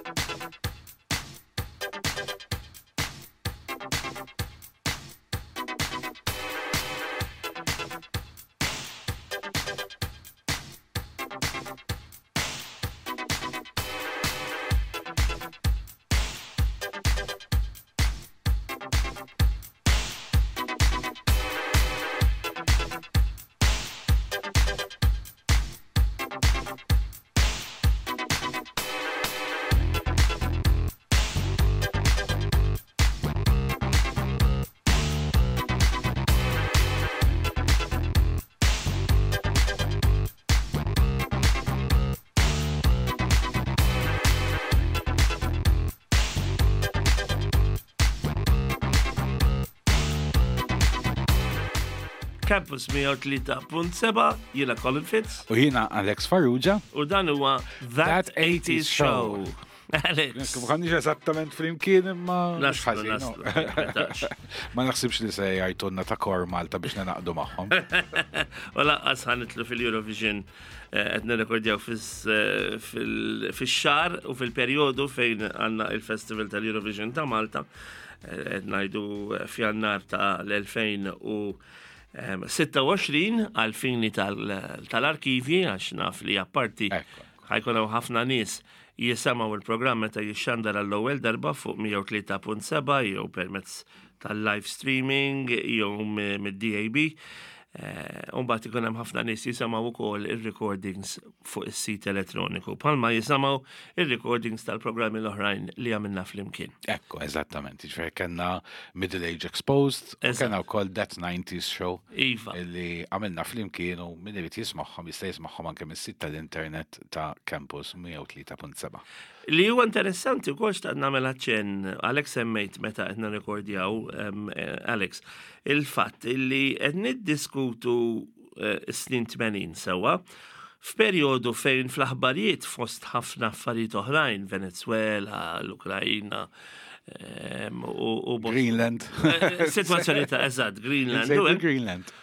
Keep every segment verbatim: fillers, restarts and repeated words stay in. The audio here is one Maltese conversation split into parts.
Campus mija u tlieta punt seba', jiena Colin Fitz. U jiena Alex Farrugia. U dan huwa That eighties Show. Alex. Ma konniex eżattament flimkien imma Naslu, naslu. Ma naħsibx li se jgħidulna ta' kor Malta biex nenaqdu magħhom. U laqqas ħanitlu fil-Eurovision qed nirrekordjaw fix-xahar u fil-perjodu fejn għandna il-Festival tal-Eurovision ta' Malta. Qed ngħidu f'Jannar ta' l-elfejn u sitta u għoxrin għal-fini tal-arkivji, għax naf li apparti ħajkun hawn ħafna nies jisamaw il-programm meta jixxandar għall-ewwel darba fuq mija u tlieta punt seba' jew permezz tal-live streaming jew mid-D A B. Umbagħad ikun hemm ħafna nies jisimgħu wkoll ir-recordings fuq is-sit elettroniku. Bħalma jisimgħu ir-recordings tal-programmi l-oħrajn li għamilna flimkien. Ekku, eżattament. Ġifier kellna Middle Age Exposed, u kellna wkoll That nineties Show. Iva. Illi għamilna flimkien u min irid jismagħhom jista' jismagħhom anke mis-sit tal-internet ta' Campus mija u tlieta punt seba'. Li huwa interessanti wkoll x'taqt nagħmel aċċenn Alex semmejt meta qed nirrekordjaw Alex il-fatt illi qed niddiskutu snin tmenin sewwa f'perjodu fejn fl-aħbarijiet fost ħafna affarijiet oħrajn, Venezuela, l-Ukrajna, u Greenland. Situazzjoni ta' eżatt, Greenland. Greenland.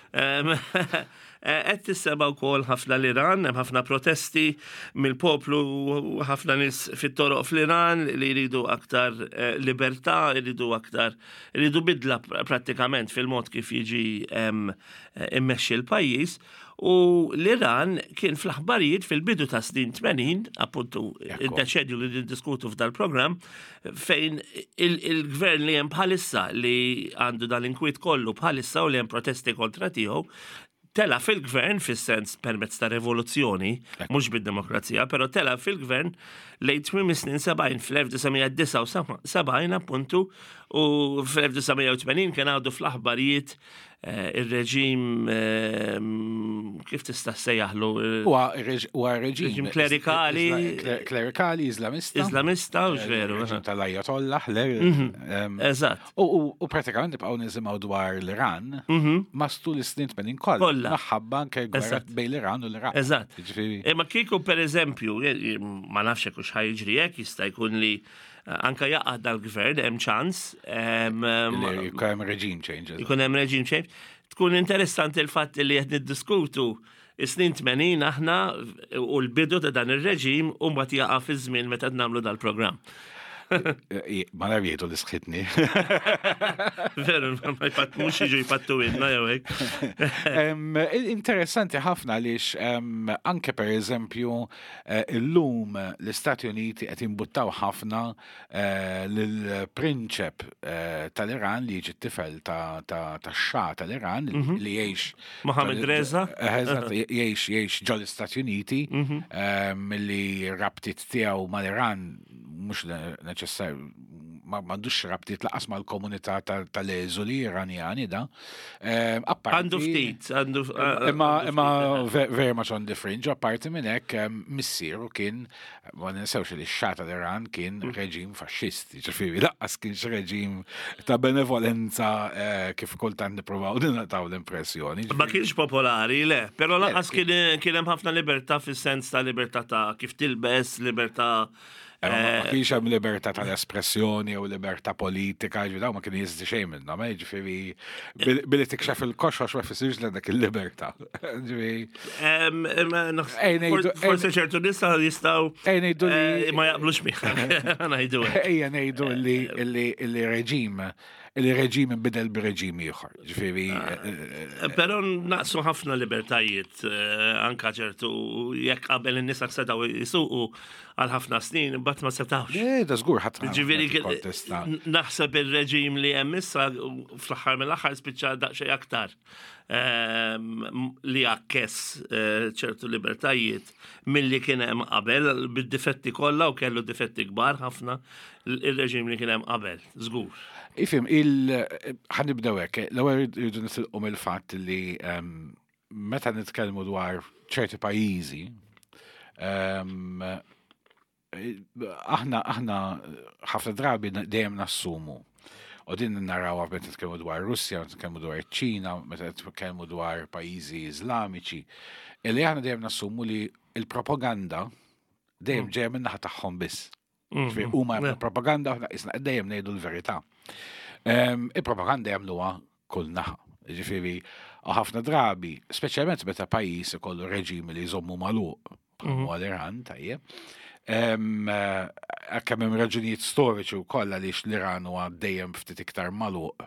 Qed tissema wkoll ħafna l-Iran, hemm ħafna protesti mill-poplu, ħafna nies fit-toroq fl-Iran li jridu aktar libertà, jridu aktar jridu bidla prattikament fil-mod kif jiġi immexxi l-pajjiż. U l-Iran kien fl-aħbarijiet fil-bidu ta' snin tmenin, appuntu id-deċedju li diskutu f'dal-programm, fejn il-gvern li hemm bħalissa li għandu dal-inkwiet kollu bħalissa u li hemm protesti kontra tiegħu, tela fil-gvern fis-sens permezz ta' revoluzzjoni, mhux bid-demokrazija, però tela fil-gvern lejn tmiem is-snin sebgħin fl-elf tisgħemija disa' u sebgħin appuntu u fl-elf tisgħemija u tmenin kien għadu fl-aħbarijiet il-reġim kif tista' sejjaħlu huwa reġim klerikali klerikali Islamista Islamista u veru reġim tal-Ajatollah eżatt u pratikament nibqgħu nisimgħu dwar l-Iran mastu l-snin tmenin kollha naħħabba anke gwerra bejn l-Iran u l-Iraq. Eżatt. Imma kieku pereżempju ma nafx hekk hux ħajġri hekk jista' jkun li anka jaqgħad dal-gvern hemm ċans jkun hemm regime change. Jkun hemm regime change. Tkun interessanti l-fatt li qed niddiskutu is-snin tmenin aħna u l-bidu ta' dan ir-reġim u mbagħad jaqa' fi żmien meta nagħmlu dal-programm. Ma naf jgħidu li sħitni. Veru, ma jpat mux iġu jpattu inna jew hekk. Interessanti ħafna għaliex anke per eżempju illum l-Istati Uniti qed imbuttaw ħafna lill-prinċep tal-Iran li jiġi t-tifel tax-xa tal-Iran li jgħix Mohammed Reza. Jgħix jgħix ġol l-Istati Uniti milli rabtit tiegħu mal-Iran mhux neċessarju ma m'għandux rabtiet laqas mal-komunità tal-eżuli Iranjani da. Għandu ftit, għandu imma very much on the fringe, apparti minn hekk missieru kien ma ninsewx li x-xa tal-Iran kien reġim faxxisti, ġifieri laqqas kienx reġim ta' benevolenza kif kultant nippruvaw nagħtaw l-impressjoni. Ma kienx popolari, le, però laqqas kien hemm ħafna libertà fis-sens ta' libertà ta' kif tilbes, libertà Ma kienx hemm libertà tal-espressjoni u libertà politika, ġifieri dawn ma kien jeżdi xejn minnhom, ġifieri billi tikxef il-koxox ma jfissirx li dak il-libertà. Forse ċertu nisa jistgħu ngħidu li ma jaqblux miegħek. Ngħidu ejja ngħidu li reġim il-reġim bidel b'reġim ieħor. Ġifieri. Però naqsu ħafna libertajiet anka ċertu jekk qabel in-nisa setgħu jisuqu għal ħafna snin imbagħad ma setgħux. Eh, da żgur ħadd Ġifieri naħseb ir-reġim li hemm issa fl-aħħar mill-aħħar spiċċa daqsxejn aktar li akkess ċertu libertajiet milli kien hemm qabel bid-difetti kollha u kellu difetti kbar ħafna ir-reġim li kien hemm qabel, żgur. Ifim, il-ħanibdew hekk, l-ewwel irridu nitilqu mill-fatt li meta nitkellmu dwar ċerti pajjiżi, aħna aħna ħafna drabi dejjem nassumu. U din naraw meta nitkellmu dwar Russja, meta nitkellmu dwar iċ-Ċina, meta nitkellmu dwar pajjiżi Iżlamiċi, illi aħna dejjem nassumu li l-propaganda dejjem ġejja minn naħa tagħhom biss. Huma hemm propaganda isna dejjem ngħidu l-verità. Il-propaganda jagħmluha kull naħa. Ġifieri ħafna drabi, speċjalment meta pajjiż ikollu reġim li jżommu magħluq bħal l-Iran tajjeb. Kemm hemm raġunijiet storiċi wkoll għaliex l-Iran huwa dejjem ftit iktar magħluq.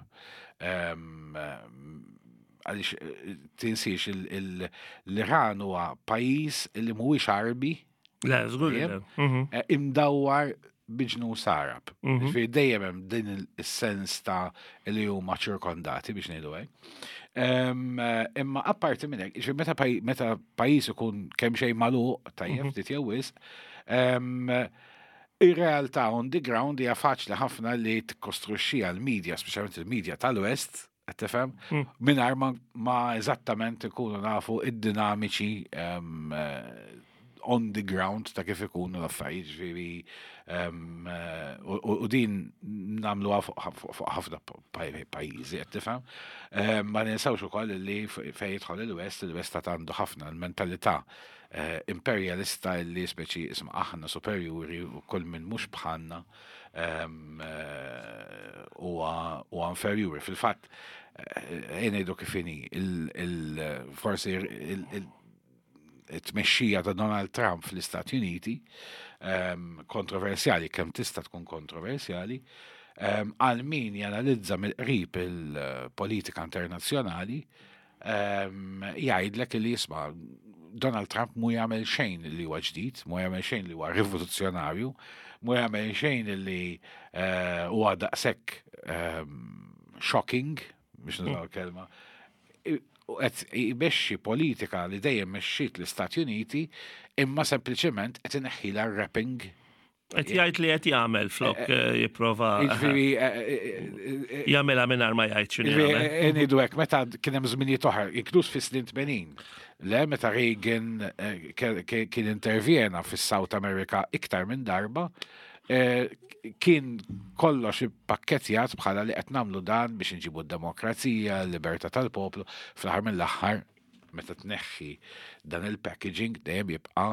Għaliex tinsiex l-Iran huwa pajjiż li mhuwiex Arbi. La, żgur. Imdawwar biġnus Arab. Ġifieri dejjem hemm din is-sens ta' li huma ċirkondati biex ngħidu hekk. Imma apparti minn hekk, ġifieri meta pajjiż ikun kemm xejn magħluq tajjeb ftit jew wisq, ir-realtà on the ground hija faċli ħafna li tikkostruxxiha l-medja, speċjalment il-medja tal-West, qed tifhem, mingħajr ma eżattament ikunu nafu id-dinamiċi on the ground ta' kif ikunu l-affarijiet, ġifieri u din nagħmluha fuq ħafna pajjiżi qed tifhem. Ma ninsawx ukoll li fejn jidħol il-West, il-West ta' għandu ħafna l-mentalità imperjalista li speċi isma' aħna superiuri u kull minn mhux bħalna huwa inferjuri. Fil-fatt ngħidu kif inhi forsi it-tmexxija ta' Donald Trump fl-Istati Uniti, kontroversjali, kemm tista' tkun kontroversjali, għal min janalizza mill-qrib il-politika internazzjonali, jgħidlek li jisma' Donald Trump mu jagħmel xejn li huwa ġdid, mu jagħmel xejn li huwa rivoluzzjonarju, mu jagħmel xejn li huwa daqshekk shocking, biex nużaw kelma. U qed jmexxi politika li dejjem mexxiet l-Istati Uniti imma sempliċement qed ineħħilha r-wrapping. Qed jgħid li qed jagħmel flok jipprova jagħmilha mingħajr ma jgħid x'inhu jagħmel. Ngħidu hekk meta kien hemm żminijiet oħra, inkluż fis-snin tmenin. Le meta Reagan kien intervjena fis-South America iktar minn darba, kien kollox ippakketjat bħala li qed nagħmlu dan biex inġibu d-demokrazija, l-libertà tal-poplu, fl-aħħar mill-aħħar meta tneħħi dan il-packaging dejjem jibqa'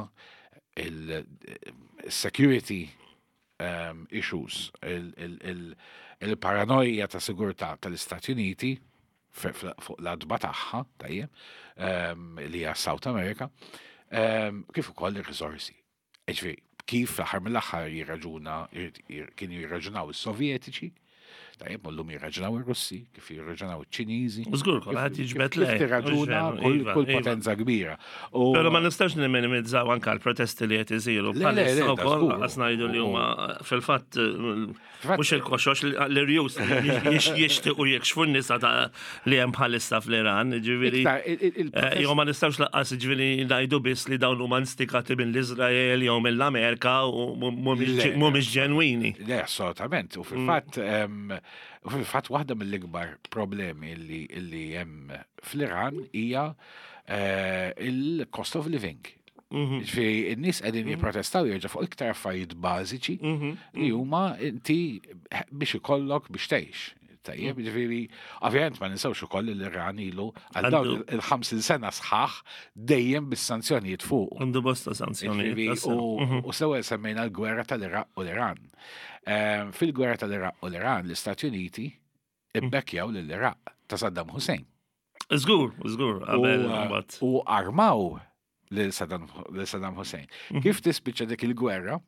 il-security issues, il-paranoja ta' sigurtà tal-Istati Uniti fuq l-adba tagħha tajjeb li hija South America, kif ukoll ir-riżorsi. Ġifieri kif fl-aħħar mill-aħħar jirraġuna kienu jirraġunaw is-Sovjetiċi, tajjeb mollhom jirraġunaw ir-Russi, kif jirraġunaw iċ-Ċiniżi. Żgur kulħadd jiġbed lej. Tirraġuna kull potenza kbira. Però ma nistax nimminimizzaw anke l-protesti li qed iżilu bħalissa wkoll qas ngħidu li huma fil-fatt mhux il-koxox l-irjus jixtiequ jekxfu n-nisa li hemm bħalissa fl-Iran, ġifieri jew ma nistgħux laqqas ġifieri ngħidu biss li dawn huma instikati mill-Iżrael jew mill-Amerika u mhumiex ġenwini. Le, assolutament. U fil-fatt U fil-fatt waħda mill-ikbar problemi li hemm fl-Iran hija il-cost of living. Ġifieri n-nies qegħdin jipprotestaw jerġa' fuq iktar affarijiet bażiċi li huma inti biex ikollok biex tgħix. Tajjeb, ġifieri, ovvjament ma ninsewx ukoll l-Iran ilu għal dawn il-ħamsin sena sħaħ dejjem bis-sanzjonijiet fuq. Għandu bosta sanzjonijiet. U sewwel semmejna l-gwerra tal-Iraq u l-Iran. Fil-gwerra tal-Iraq u l-Iran l-Istati Uniti ibbekkjaw lill-Iraq ta' Saddam Hussein. Żgur, żgur, u armaw lil Saddam Hussein. Kif tispiċċa dik il-gwerra?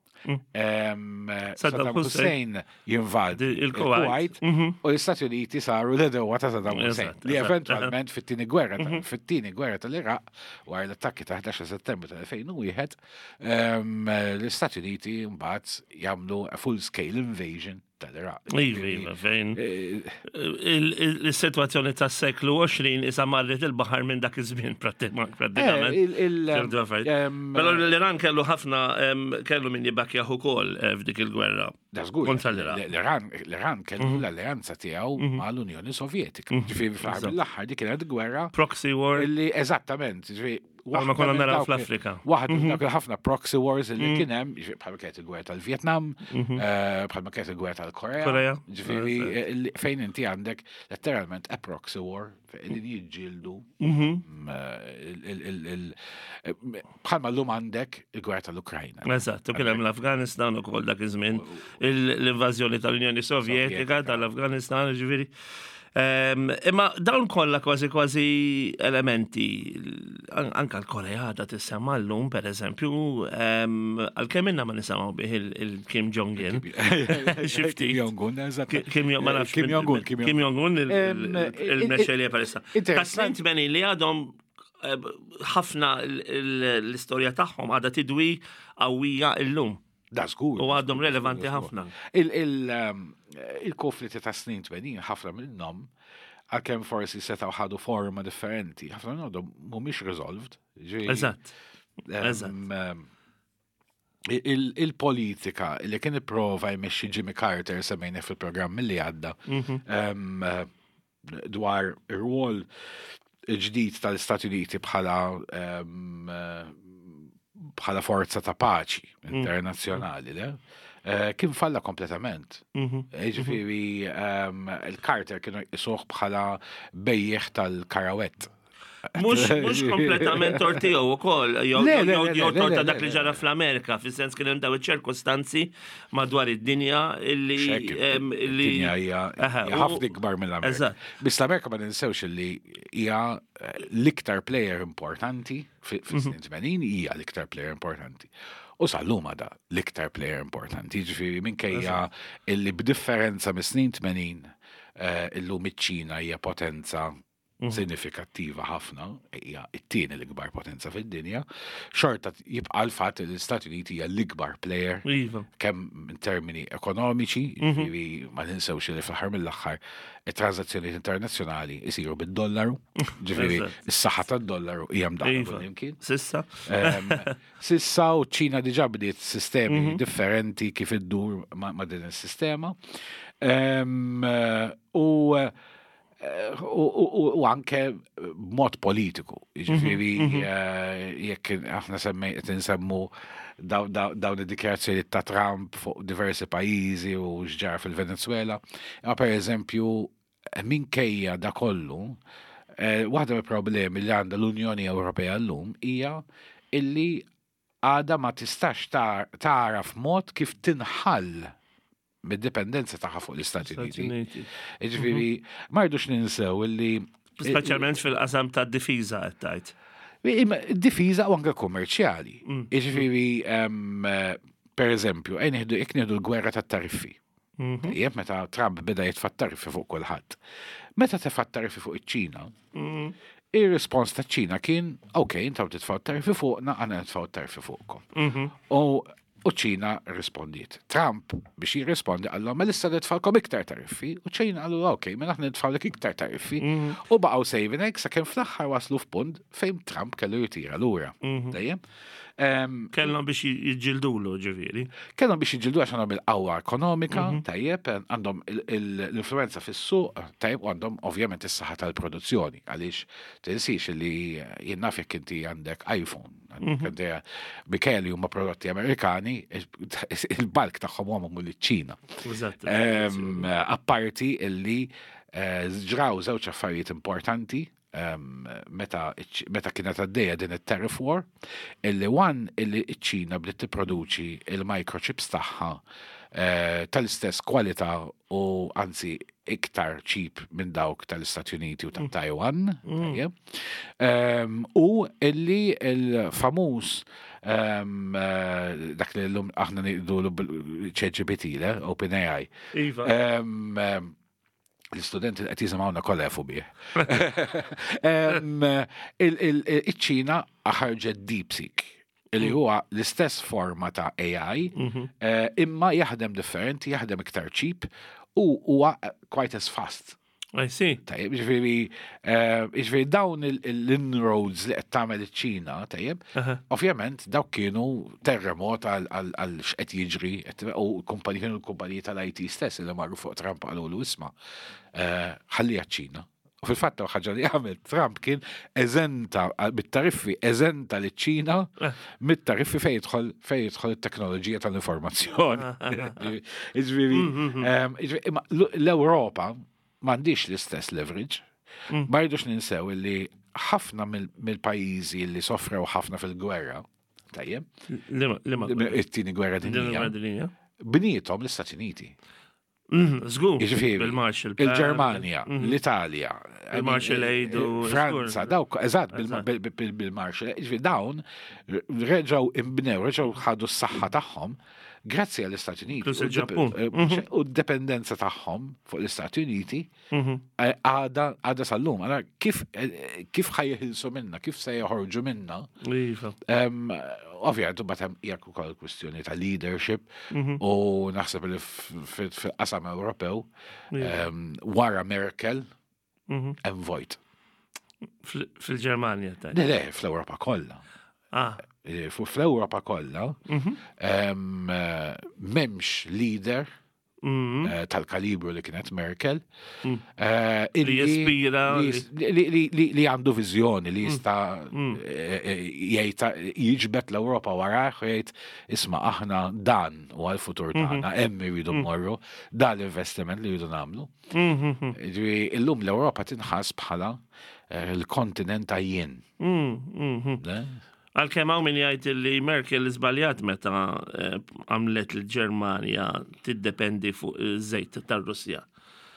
Saddam Hussein jinvadi il-Kuwait u l-Istati Uniti saru l-edewa ta' Saddam Hussein li eventualment fit-tieni gwerra fit-tieni gwerra tal-Iraq wara l-attakki ta' ħdax Settembru tal-elfejn u wieħed l-Istati Uniti mbagħad jagħmlu a full-scale invasion tal-Iraq. Iva, fejn. Il-situazzjoni tas seklu għoxrin isa marret il-baħar minn dak iż-żmien pratikament. Però l-Iran kellu ħafna kellu min jibbakjaħ ukoll f'dik il-gwerra. Kontra l-Iran. L-Iran kellu l-alleanza tiegħu mal-Unjoni Sovjetika. Ġifieri fl-aħħar mill-aħħar dik kienet gwerra. Proxy war. Eżattament. Għalma konna naraw fl-Afrika. Waħed dak ħafna proxy wars li kien hemm, bħalma kienet il-gwerra tal-Vietnam, bħalma kienet il-gwerra tal-Korea. Ġifieri fejn inti għandek letteralment a proxy war li jiġġieldu bħalma llum għandek il-gwerra tal-Ukrajna. Eżatt, u kien hemm l-Afganistan ukoll dak iż-żmien l-invażjoni tal-Unjoni Sovjetika tal-Afganistan, ġifieri. Imma dawn kollha kważi kważi elementi anke l-Koreata tissemma llum pereżempju għalkemm inna ma nisimgħu bih il-Kim Jong-un. Kim Jong-un, eżatt. Kim Jong-un, Kim Jong-un il-mexxejja palissa. Tas-snin tmeni li għadhom ħafna l-istorja tagħhom għadha tidwi qawwija llum. Da żgur. U għadhom relevanti ħafna. Il-konflitti ta' snin tmenin ħafna minnhom għalkemm forsi setgħu ħadu forma differenti, ħafna minnhom mhumiex resolved. Eżatt. Il-politika li kien ipprova jmexxi Jimmy Carter semmejna fil-programm milli għadda dwar ir-rwol ġdid tal-Istati Uniti bħala bħala forza ta' paċi internazzjonali, le? Kien falla kompletament. Ġifieri il-Carter kienu jisuh bħala bejjeħ tal-karawett. Mux kompletament tortijaw u koll, jow torta dak li ġara fl-Amerika, fil-sens kien hemm daw iċ-ċirkostanzi madwar id-dinja illi. Id-dinja hija ħafna ikbar mill-Amerika. Biss l-Amerika ma ninsewx illi hija l-iktar plejer importanti fis-snin tmenin hija l-iktar plejer importanti. U sal-lum għada l-iktar plejer importanti, ġifieri minkejja illi b'differenza mis-snin tmenin illum iċ-Ċina hija potenza sinifikattiva ħafna, hija t-tieni l-ikbar potenza fid-dinja, xorta jibqa' l-fatt li l-Istati Uniti hija l-ikbar plejer kemm in termini ekonomiċi, ġifieri ma ninsewx li fl-aħħar mill-aħħar it-transazzjonijiet internazzjonali jsiru bid-dollaru, ġifieri is-saħħa tad-dollaru hija mdaħħla yimkien. Sissa. Sissa u ċ-Ċina diġà bdiet sistemi differenti kif iddur ma' din is-sistema. U u anke b'mod politiku. Jiġifieri jekk aħna semmejt insemmu dawn id-dikjarazzjoni ta' Trump fuq diversi pajjiżi u x'ġar fil-Venezuela. Ma pereżempju minkejja da kollu, waħda mill-problemi li għandha l-Unjoni Ewropea llum hija illi għadha ma tistax taraf mod kif tinħall mid-dipendenza tagħha fuq l-Istati Uniti. Ġifieri ma rridux ninsew illi speċjalment fil-qasam tad-difiża qed tgħid. Difiża u anke kummerċjali. Ġifieri pereżempju ejn nieħdu jekk nieħdu l-gwerra tat-tariffi. Jeb meta Trump beda jitfa' tariffi fuq kulħadd. Meta tefa' tariffi fuq iċ-Ċina, ir-rispons taċ-Ċina kien okej, intaw titfgħu tariffi fuqna, għandna nitfgħu tariffi fuqkom. U ċina rispondiet. Trump biex jirrispondi għallu ma lissa nitfalkom iktar tariffi u ċina għallu ok, ma naħna nitfallek iktar tariffi u baqgħu saving egg sakemm fl-aħħar waslu f'punt fejn Trump kellu jitira lura. Dejjem. Em, Kellhom biex jiġġildulu ġifieri. kellhom biex jiġildu għax għandhom il-qawwa ekonomika, tajjeb, għandhom il- il- l-influenza fis-suq, tajjeb, u għandhom ovvjament is-saħħa tal-produzzjoni, għaliex tinsix li jien naf jekk inti għandek iPhone, għandek bikelli li huma prodotti Amerikani, il-balk tagħhom huma mhum liċ-Ċina. Eżatt. Em, Apparti illi eh, ġraw żewġ affarijiet importanti em, meta iċ- meta kienet għaddejja din it-tariff war, illi wan illi ċ-Ċina bdiet tipproduċi il-microchips tagħha eh, tal-istess kwalità u anzi iktar cheap minn dawk tal-Istati Uniti u ta' Taiwan. tajjeb. Em, U illi il-famuż em, eh, dak li l-lum aħna niqdu ċeġibiti, OpenAI. Iva. Em, em, L-studenti qed jisimgħuna kollha jafu bih. Em, il- il- Iċ-Ċina ħarġet DeepSeek, li huwa l-istess forma ta' A I, eh, imma jaħdem differenti, jaħdem iktar cheap u huwa quite as fast. I see. Tajjeb, ġifieri, eh, ġifieri dawn il- il- l-inroads li qed tagħmel iċ-Ċina, tajjeb, Aha. ovvjament dawk kienu terremot għal għal- għal x'qed jiġri qed- u kumpaniji kienu l-kumpaniji tal-I T stess li marru fuq Trump qalu isma' eh, ħallija ċ-Ċina. U fil-fatt ħaġa li għamel Trump kien eżenta bit-tariffi eżenta li ċina mit-tariffi fejn jidħol fejn jidħol it-teknoloġija tal-informazzjoni. Iġifieri, em, iġifieri, imma l- l-Ewropa m'għandix l-istess leverage. Ma rridux ninsew li ħafna mill- mill-pajjiżi li sofrew ħafna fil-gwerra, tajjeb, Lima, lima. it-tieni gwerra Din dinjija, il-gradinija. bnietom l-Istati Uniti. Zgur. Jiġifieri, Bil-Marshall Plan. il-Ġermanja, l-Italja, Il-Marshall Aid u- Franza, dawk, eżatt, bil- Eżatt. bil- bil- bil-Marshall, jiġifieri dawn reġgħu imbnew, reġgħu ħadu s-saħħa tagħhom grazzi għall-Istati Uniti. Plus U d- il-Ġappun. eh, U d-dependenza tagħhom fuq l-Istati Uniti eh, għada għada sal-lum. Allora, kif eh, kif ħajjħilsu minna, kif se joħorġu minna? Iva. Um, Ovvijament, u batem jgħak ukoll kwistjoni ta' leadership u naħseb li fil-qasam Ewropew um, wara Merkel hemm vojt. Fil- Fil-Ġermanja ta' Le, le, fl-Ewropa kollha. Ah. Eh, fu- Fl-Ewropa kollha um, eh, memx leader Mhm. eh, tal-kalibru li kienet Merkel eh, illi- jespira, li jis- li- li- li- li għandu viżjoni li jista' eh, eh, jgħid jiġbed l-Ewropa warah u jgħid isma' aħna dan u għal-futur tagħna hemm iridu mmorru dan l-investiment li jridu nagħmlu. Ġifieri, illum l-Ewropa tinħass bħala eh, l-kontinent ta' jien. le? Għal-kem għaw min jgħid li Merkel izbaljat meta eh, għamlet l-Ġermanja tiddependi fuq iż-żejt tar-Russja.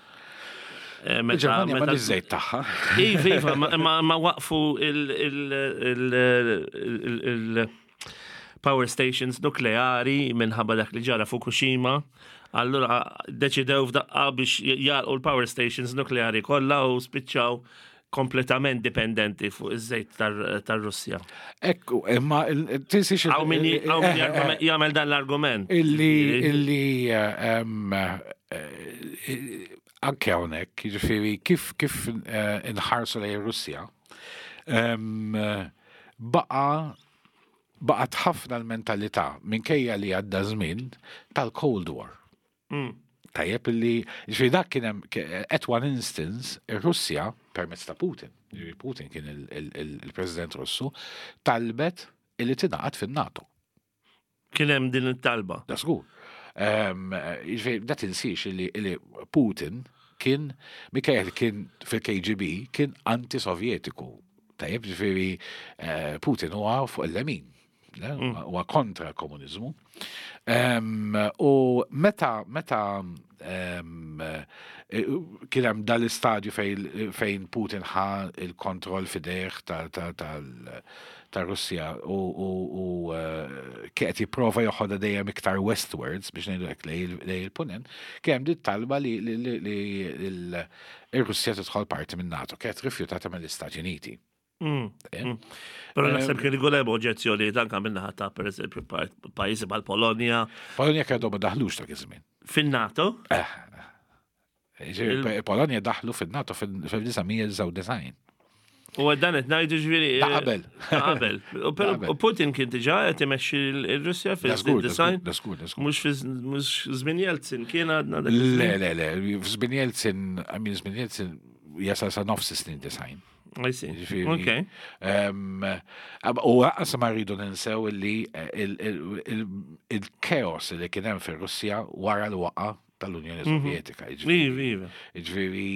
Eh, meta- Il-Ġermanja ma meta- l-żejt tagħha. Iva, iva, ma- ma ma waqfu il- il- il- il- il-power stations nukleari minħabba dak li ġara Fukushima. Allura deċidew f'daqqa biex jalqu l-power stations nukleari kollha u spiċċaw kompletament dipendenti fuq iż-żejt tar- tar-Russja. Ekku, imma tinsix Għaw min j- għaw min jargum- jagħmel dan l-argument. illi illi eh, em, eh, anke hawnhekk, jiġifieri kif kif eh, inħarsu lejn Russja, em, eh, baqa baqgħet ħafna l-mentalità minkejja li għadda żmien tal-Cold War. Tajjeb illi, ġifieri dak kien hemm ke- at one instance, ir-Russja permezz ta' Putin, ġifieri Putin kien il- il- il- il-President Russu, talbet illi tingħaqad fin-NATO. Kien hemm din it-talba. Da żgur. Em, Ġifieri da tinsix illi illi Putin kien minkejja kien fil-K G B kien anti-Sovjetiku. Tajjeb, ġifieri eh, Putin huwa fuq il-lemin. le? Huwa kontra l-komuniżmu. Em, U meta meta em, eh, kien hemm dal-istadju fejn fejn Putin ħa il-kontroll fidejh ta' ta' tal- ta' Russja u u- u eh, kien qed jipprova joħodha dejjem iktar westwards biex ngħidu hekk lejn lejn il-punent, kien hemm dit talba li li- li- li il- ir-Russja tidħol parti minn NATO, kienet rifjutata mill-Istati Uniti. Però naħseb kien ikun hemm oġġezzjoni anke minnaħa ta' pereżempju pa- pajjiżi bħal-Polonja Polonja kienu ma daħlux dak iż-żmien. fin-NATO. Ġifieri, Polonja daħlu fin-NATO fil-1999. U għaddan qed ngħidu ġifieri. Da qabel. Da qabel. U però Putin kien diġà qed imexxi l-Russja fil-design. That's good, that's good. Mhux fi mhux żmien Jeltsin kien għadna dak. Le, le, le, żmien Jeltsin, I mean żmien Jeltsin jasal sa nofs snin design. I see. Okay. U għas ma rridu ninsew li il-keos li kien hemm fir-Russja wara l-waqa tal-Unjoni Sovjetika. Viva. Ġifieri,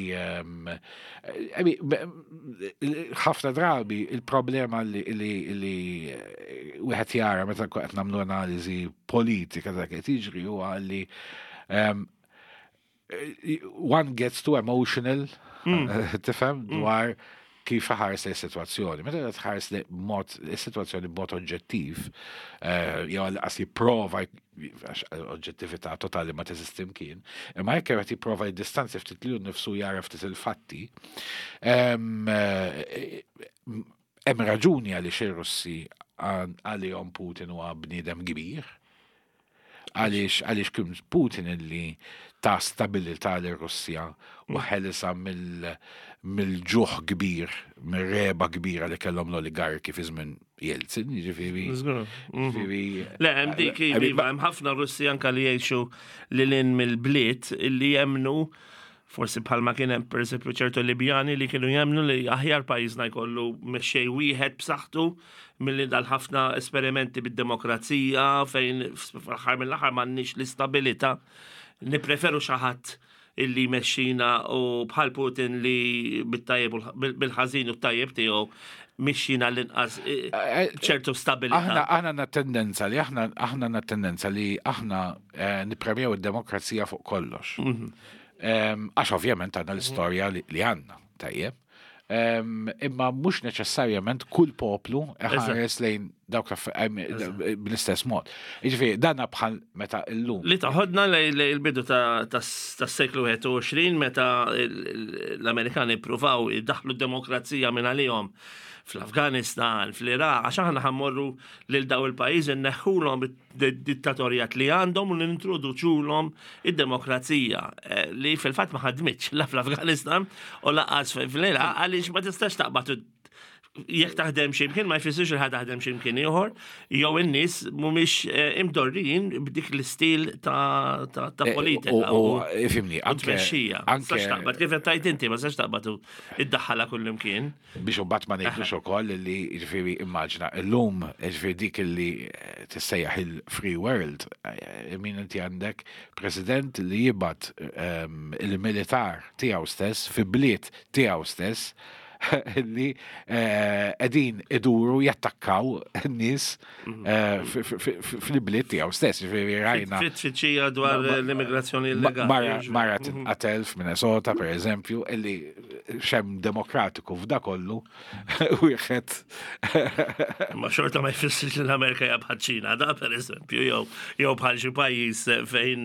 ħafna drabi il-problema li wieħed jara meta qed nagħmlu analiżi politika dak qed jiġri huwa li one gets too emotional tifhem dwar kif ħares li situazzjoni. Meta tħares li mod is-sitwazzjoni b'mod oġġettiv, jew qas jipprova oġġettività totali ma teżistim kien, imma jekk qed jipprova jiddistanzi ftit lilu nnifsu jara ftit il-fatti, hemm raġuni għaliex ir-Russi għalihom Putin huwa bniedem kbir, għaliex għaliex kien Putin illi ta' stabilità l-Russja u ħelisa mill-ġuħ kbir, mill-reba kbira li kellhom l-oligarki fi żmien Jeltsin, ġifieri. Le, hemm dik hemm ħafna Russi anke li jgħixu lilin mill-bliet illi jemnu forsi bħalma kien hemm pereżempju ċertu Libjani li kienu jemnu li aħjar pajjiżna jkollu mexxej wieħed b'saħħtu milli dal ħafna esperimenti bid-demokrazija fejn fl-aħħar mill-aħħar m'għandniex l-istabilità. Nipreferu xi ħadd illi mexxina u bħal Putin li bit-tajjeb bil-ħażin u t-tajjeb tiegħu mixxina l-inqas ċertu stabilità. Aħna aħna tendenza li aħna aħna tendenza li aħna nippremjaw id-demokrazija fuq kollox. Għax ovvjament għandna l-istorja li għandna, tajjeb. Imma mhux neċessarjament kull poplu ħares lejn dawk bl-istess mod. Jiġifieri danna bħal meta llum. Li taħodna l-bidu tas-seklu ħamsa meta l-Amerikani ppruvaw iddaħħlu d-demokrazija minn għalihom fl-Afganistan, fl-Iraq, għax aħna ħammorru lil daw il-pajjiżi nneħħulhom id-dittatorjat li għandhom u nintroduċulhom id-demokrazija li fil-fatt ma ħadmitx la fl-Afganistan u laqqas fl-Iraq għaliex ma tistax taqbad jekk taħdem ximkien ma jfissirx li ħad taħdem ximkien ieħor, jew in-nies mhumiex imdorrin b'dik l-istil ta' politika. U ifimni, anke sax taqbad kif qed tajt inti ma sax taqbad iddaħħalha kull imkien. Biex imbagħad ma ngħidlux ukoll li jiġifieri immaġna llum jiġifieri dik li tissejjaħ il-free world, min inti għandek President li jibgħat il-militar tiegħu stess fi bliet tiegħu stess li qegħdin iduru jattakkaw n-nies fil-bliet tiegħu stess, rajna. Fit-tfittxija dwar l-immigrazzjoni illegali. Mara tinqatel f'Minnesota, pereżempju, illi xem demokratiku f'da kollu wieħed. Ma xorta ma jfissirx li l-Amerika hija bħal Ċina, da pereżempju, jew bħal xi pajjiż fejn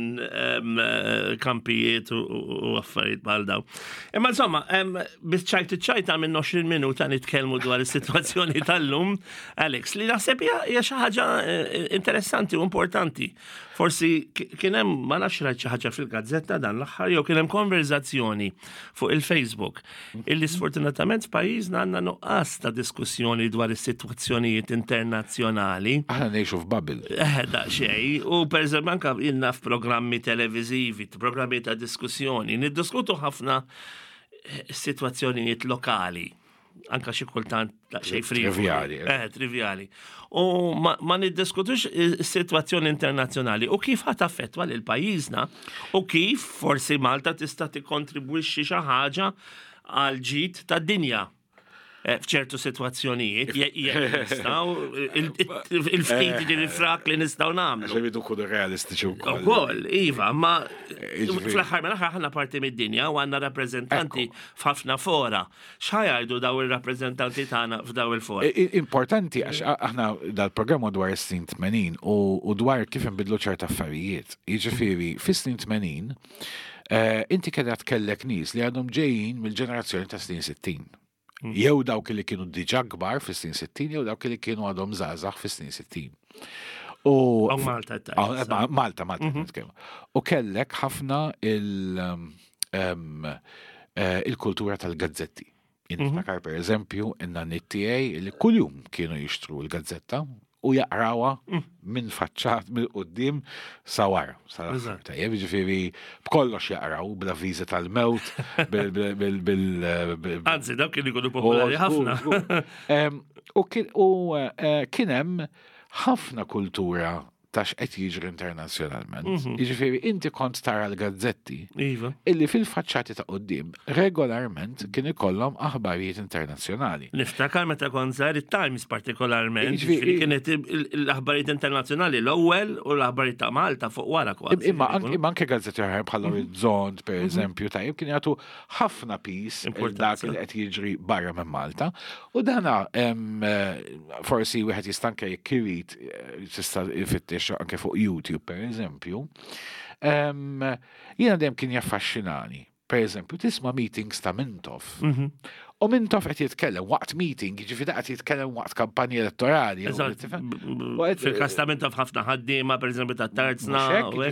kampijiet u affarijiet bħal daw. Imma insomma, biċ-ċajt iċ-ċajta minn għoxrin minuta nitkellmu dwar is-sitwazzjoni tal-lum, Alex, li naħseb hija xi ħaġa interessanti u importanti. Forsi kien hemm ma nafx rajt xi ħaġa fil-gazzetta dan l-aħħar jew kien hemm konverzazzjoni fuq il-Facebook illi sfortunatament f'pajjiżna għandna nuqqas ta' diskussjoni dwar is-sitwazzjonijiet internazzjonali. Aħna ngħixu f'bubble. Eh, daqsxejn, u pereżempju anke ilna f'programmi televiżivi, programmi ta' diskussjoni, niddiskutu ħafna situazzjonijiet lokali, anka xi kultant xej frivoli. Trivjali. Eh, trivjali. U ma niddiskutux is-sitwazzjoni internazzjonali u kif ħadd affettwa lil pajjiżna u kif forsi Malta tista' tikkontribwixxi xi ħaġa għal ġid tad-dinja. F'ċertu situazzjonijiet, jistaw, il-ftit il-frak li nistaw namlu. Ġevidu kudu realistiċi u koll. Koll, Iva, ma fl-axħar ma l-axħar ħanna parti mid-dinja u għanna rappresentanti f'ħafna fora. Xħajajdu daw il-rappresentanti tagħna f'daw il-fora? Importanti, għax aħna dal-programmu dwar is-snin tmenin u dwar kif nbidlu ċerta affarijiet. Jiġifieri, fis-snin tmenin, inti kedha tkellek nies li għadhom ġejjin mill-ġenerazzjoni ta' snin sittin. Jew dawk li kienu diġà kbar fis-snin sittin, jew dawk li kienu għadhom żgħażagħ fis-snin sittin. U Malta Malta, Malta. U kellek ħafna il-kultura tal-gazzetti. Inftakar per eżempju inna nittijaj li kuljum kienu jixtru l-gazzetta u jaqrawa minn faċċat minn qoddim sawar. Tajjeb, ġifiri, b'kollox jaqraw bl-avviżi tal-mewt, bil- Anzi, daw kienu jkunu popolari ħafna. U kienem ħafna kultura tax qed jiġri internazzjonalment. Jiġifieri inti kont tara l-gazzetti illi fil-faċċati ta' qudiem regolarment kien ikollhom aħbarijiet internazzjonali. Niftakar meta kont żgħar it-Times partikolarment, jiġifieri kienet l-aħbarijiet internazzjonali l-ewwel u l-aħbarijiet ta' Malta fuq wara kważi. Imma anke gazzetti oħra bħal Orizzont pereżempju tajjeb kien jagħtu ħafna pis dak li qed jiġri barra minn Malta u dana forsi wieħed jistanke jekk irid tista' jfittex anke fuq YouTube, per eżempju, jiena dejjem kien jaffaxxinani. Per eżempju, tisma' meetings ta' Mintoff. U Mintoff qed jitkellem waqt meeting, jiġifieri qed jitkellem waqt kampanja elettorali. Fil-każ ta' Mintoff ħafna ħaddiema, per eżempju ta' Tarzna.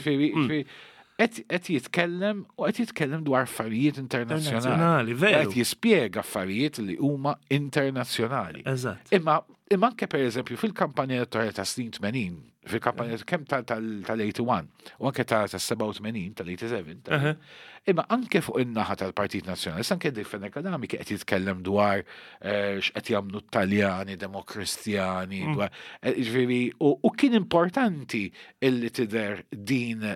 Qed jitkellem u qed jitkellem dwar affarijiet internazzjonali. Qed jispjega affarijiet li huma internazzjonali. Imma imma anke pereżempju fil-kampanja elettorali ta' snin tmenin, fil-kampanja kemm tal-eighty-one u anke tas-seba' u tmenin tal-eighty-seven, imma anke fuq in-naħa tal-Partit Nazzjonali, anke different ekonomiki qed jitkellem dwar x'qed jagħmlu t-Taljani, Demokristjani, dwar u kien importanti illi tidher din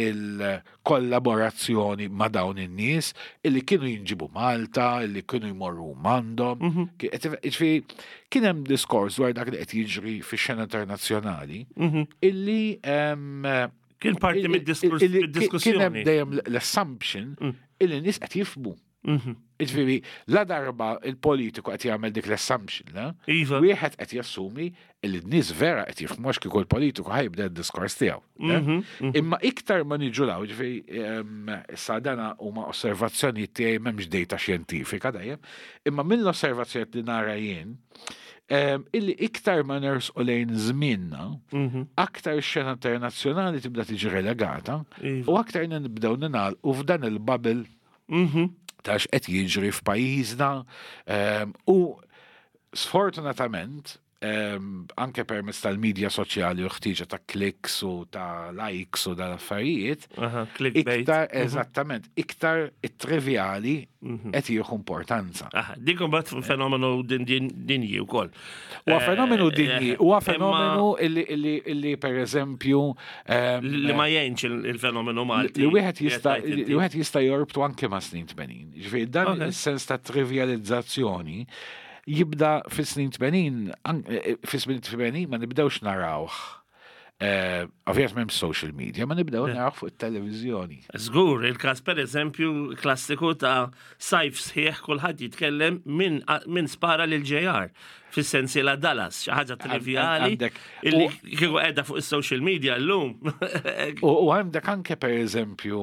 il-kollaborazzjoni ma' dawn in-nies illi kienu jinġibu Malta, illi kienu jmorru m'għandhom. Kien hemm diskors dwar dak li qed jiġri fix-xena internazzjonali illi kien parti mid-diskussjoni. Kien hemm dejjem l-assumption illi nies qed jifhmu. Ġifieri, la darba il-politiku qed jagħmel dik l-assumption, wieħed qed jassumi li n-nies vera qed jifhmu għax kieku l-politiku ħajbda d-diskors tiegħu. Imma iktar ma niġu law, ġifieri issa dana huma osservazzjonijiet tiegħi m'hemmx dejta xjentifika dejjem, imma mill-osservazzjonijiet li nara jien illi iktar ma nersqu lejn żmienna, aktar x-xena internazzjonali tibda tiġi relegata u aktar nibdew ningħalqu f'dan il-bubble tax qed jiġri f'pajjiżna u sfortunatament anke permezz tal-medja soċjali u ħtieġa ta' kliks u ta' likes u dal-affarijiet, iktar eżattament, iktar it-trivjali qed jieħu importanza. Dik imbagħad fenomenu dinji wkoll. Huwa fenomenu dinji, huwa fenomenu illi pereżempju li ma jgħinx il-fenomenu Malti. Li wieħed jista' jorbtu anke ma' snin tmenin. Ġifieri dan is-sens ta' trivjalizzazzjoni jibda fis-snin tmenin, fis-snin tmenin ma nibdewx narawh. Ovvijament m'hemm social media, ma nibdew narawh fuq it-televiżjoni. Żgur, il-każ pereżempju klassiku ta' sajf sħiħ kulħadd jitkellem minn spara lil J R fis-sensiela Dallas, xi ħaġa trivjali illi kieku qiegħda fuq is-social media llum. U għandek anke pereżempju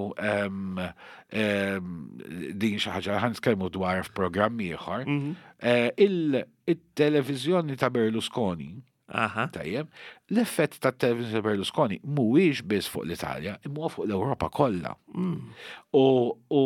din xi ħaġa ħan nitkellmu dwar f'programm ieħor, il-televiżjoni ta' Berlusconi. Tajjeb, l-effett ta' televiżjoni ta' Berlusconi mhuwiex biss fuq l-Italja, imma fuq l-Ewropa kollha. U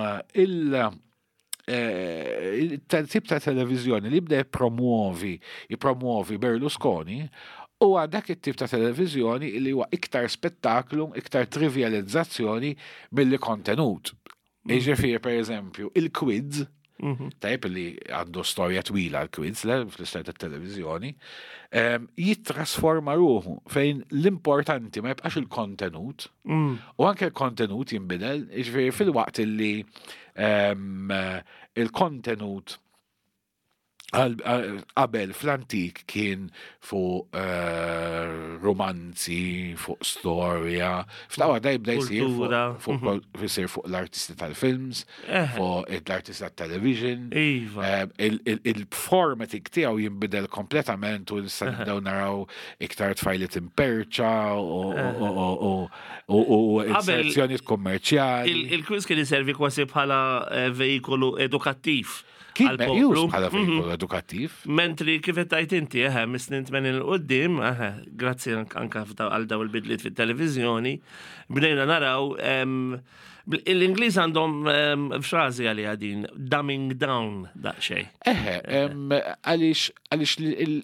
il-tip ta' televiżjoni li bda jippromuovi jippromuovi Berlusconi huwa dak it-tip ta' televiżjoni li huwa iktar spettaklu, iktar trivjalizzazzjoni milli kontenut. Jiġifieri pereżempju il-quiz tajb li għandu storja twila l-quiz fl-istat tal-televizjoni, jittrasforma ruħu fejn l-importanti ma jibqax il-kontenut u anke l-kontenut jinbidel, ġifieri fil-waqt li il-kontenut qabel fl-antik kien fuq romanzi, fuq storja, f'dawa da jibda jsir fuq l-artisti tal-films, fuq l-artisti tal-television, il-formatik tiegħu jinbidel kompletament u nista' nibdew naraw iktar tfajliet imperċa u inserzjonijiet kommerċjali. Il-quiz kien iservi kważi bħala vehikolu edukattiv. Kien meqjus bħala vehikolu edukattiv. Mentri kif qed inti eħe mis-snin tmenin il-qoddim, eħe, grazzi anke għal daw il-bidliet fit-televiżjoni, bdejna naraw l-Ingliż għandhom frażi għali għadin, dumbing down daqsxejn. Eħe, għaliex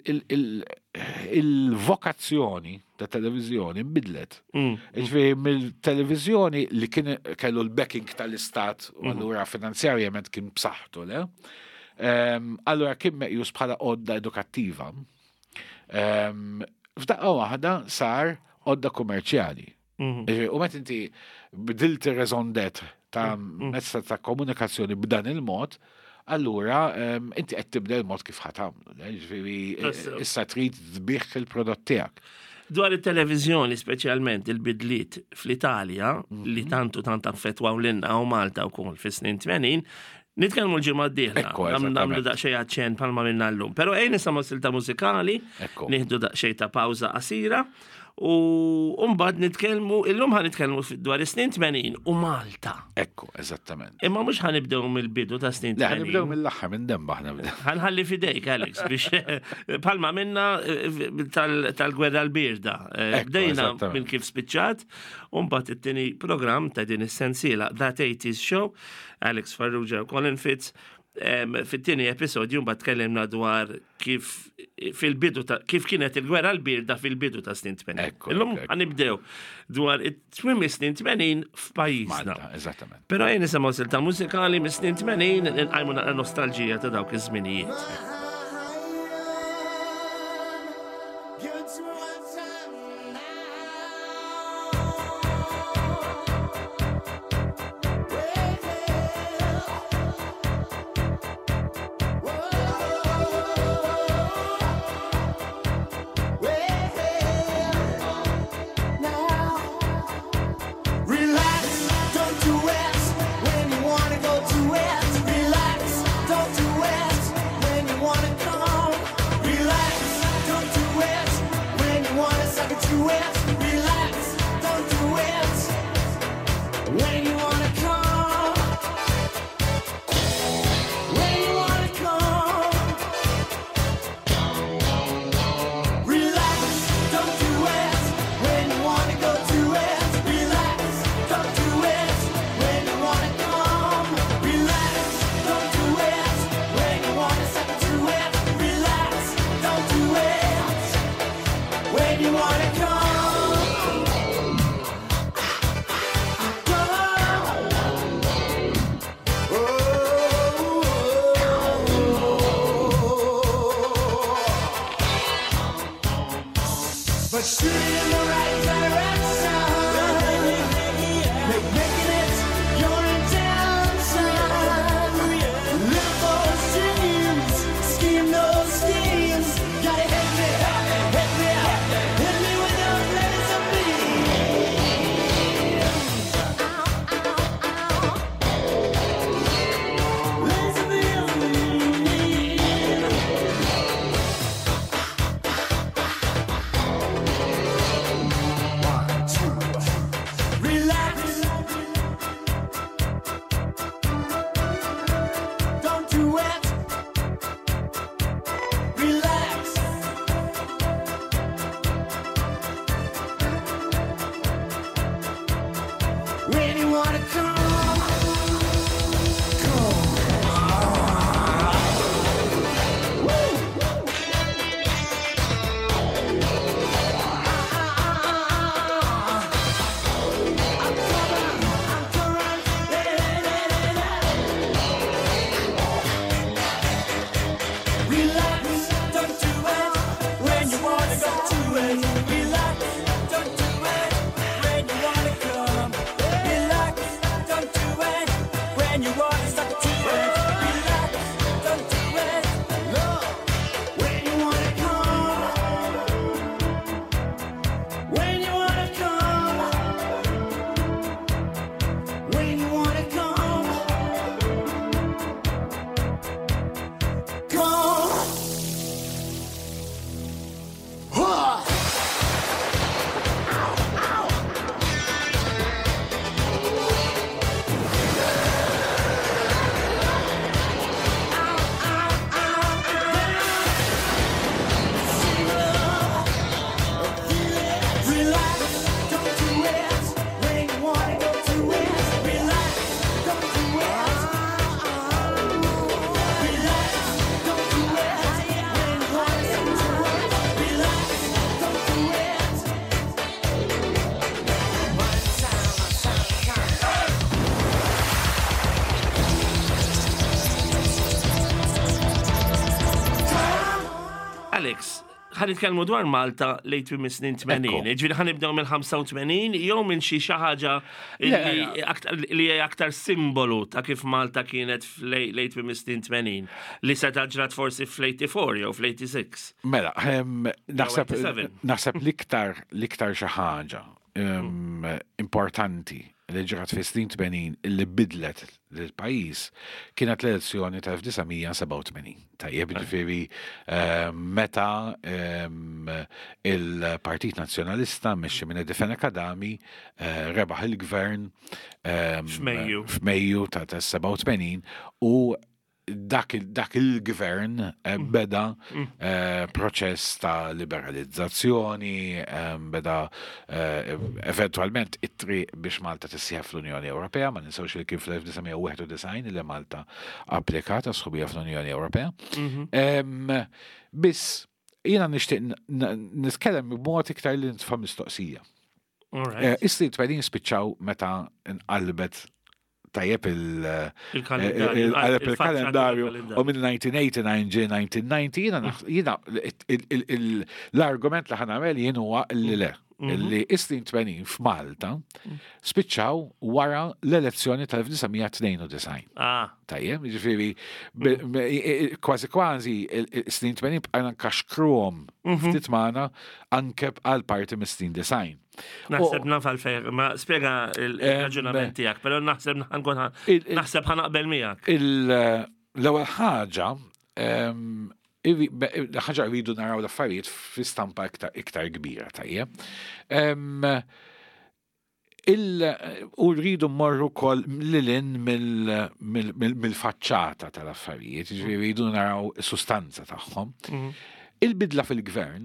il-vokazzjoni ta' televizjoni bidlet. Ġifieri mill-televizjoni li kien kellu l-backing tal-istat u allura finanzjarjament kien b'saħħtu, le? Allura kien meqjus bħala għodda edukattiva. F'daqqa waħda sar għodda kummerċjali. U met inti bdilt ir-raison d'être ta' mezza ta' komunikazzjoni b'dan il-mod, allura inti qed tibda l-mod kif ħatamlu. Ġifieri issa trid tbieħ il-prodott tiegħek. Dwar il-televizjoni, speċjalment il-bidliet fl-Italja, li tantu tant affettwaw l-inna u Malta u kol fis-snin tmenin, nitkellmu l-ġimgħa d-dieħla, nagħmlu daqsxejn għaċċen palma minna llum. Però ejn nisimgħu silta mużikali, nieħdu daqsxejn ta' pawża qasira, u mbagħad nitkellmu, illum ħan nitkellmu dwar is-snin tmenin u Malta. Ekku, eżattament. Imma mhux ħanibdew mill-bidu ta' snin tmenin. Ħanibdew mill-aħħar minn demba ħnibdew. Ħanħalli fidejk, Alex, biex palma minna tal-gwerra l-birda. Bdejna minn kif spiċċat, u mbagħad it-tieni programm ta' din is-sensiela That eighties Show, Alex Farrugia u Colin Fitz, fit-tieni episodju mbagħad tkellimna dwar kif fil-bidu ta' kif kienet il-gwerra l-birda fil-bidu ta' snin tmenin. Illum ħanibdew dwar it-twim snin tmenin f'pajjiżna. Eżattament. Però jien nisimgħu silta mużikali mis-snin tmenin nqajmu naqra nostalġija ta' dawk iż-żminijiet. ħan nitkellmu dwar Malta lejt minn snin tmenin. Ġifieri ħan nibdew mill-ħamsa u tmenin jew minn xi xi ħaġa li hija aktar simbolu ta' kif Malta kienet lejt minn snin tmenin li se taġrat forsi fl-eighty-four jew fl-eighty-six. Mela, naħseb naħseb l-iktar l-iktar xi ħaġa importanti li ġrat fi snin tmenin illi bidlet l-pajis kienet l-elezzjoni ta' elf tisa' seba' u tmenin. Tajjeb ġifieri meta il-Partit Nazzjonalista mexxi minn Defena Kadami rebaħ il-gvern f'Mejju ta' seba' u tmenin u dak il-gvern beda proċess ta' liberalizzazzjoni, beda eventualment it-triq biex Malta tissieħeb fl-Unjoni Ewropea, ma ninsewx li kien fl-elf tisa' wieħed u design li Malta applikata sħubija fl-Unjoni Ewropea. Biss jiena nixtieq nitkellem b'mod iktar li nitfa' mistoqsija. Is-snin tmenin spiċċaw meta nqalbet tajjeb il-kalendarju u minn nineteen eighty-nine ġie nineteen ninety jiena l-argument li ħanamel jien huwa li le li is-snin tmenin f'Malta spiċċaw wara l-elezzjoni tal-elf tisa' tnejn u design. Tajjeb, jiġifieri kważi kważi is-snin tmenin bqajna nkaxkruhom ftit magħna anke għal parti mis-snin design. Naħseb nafal fejn, ma spiega il-raġunament tiegħek, però naħseb naħseb ħanaqbel miegħek. L-ewwel ħaġa ħaġa rridu naraw l-affarijiet fi stampa iktar kbira tajjeb. U rridu mmorru wkoll lilin mill-faċċata tal-affarijiet, ġifieri rridu naraw is-sustanza tagħhom. Il-bidla fil-gvern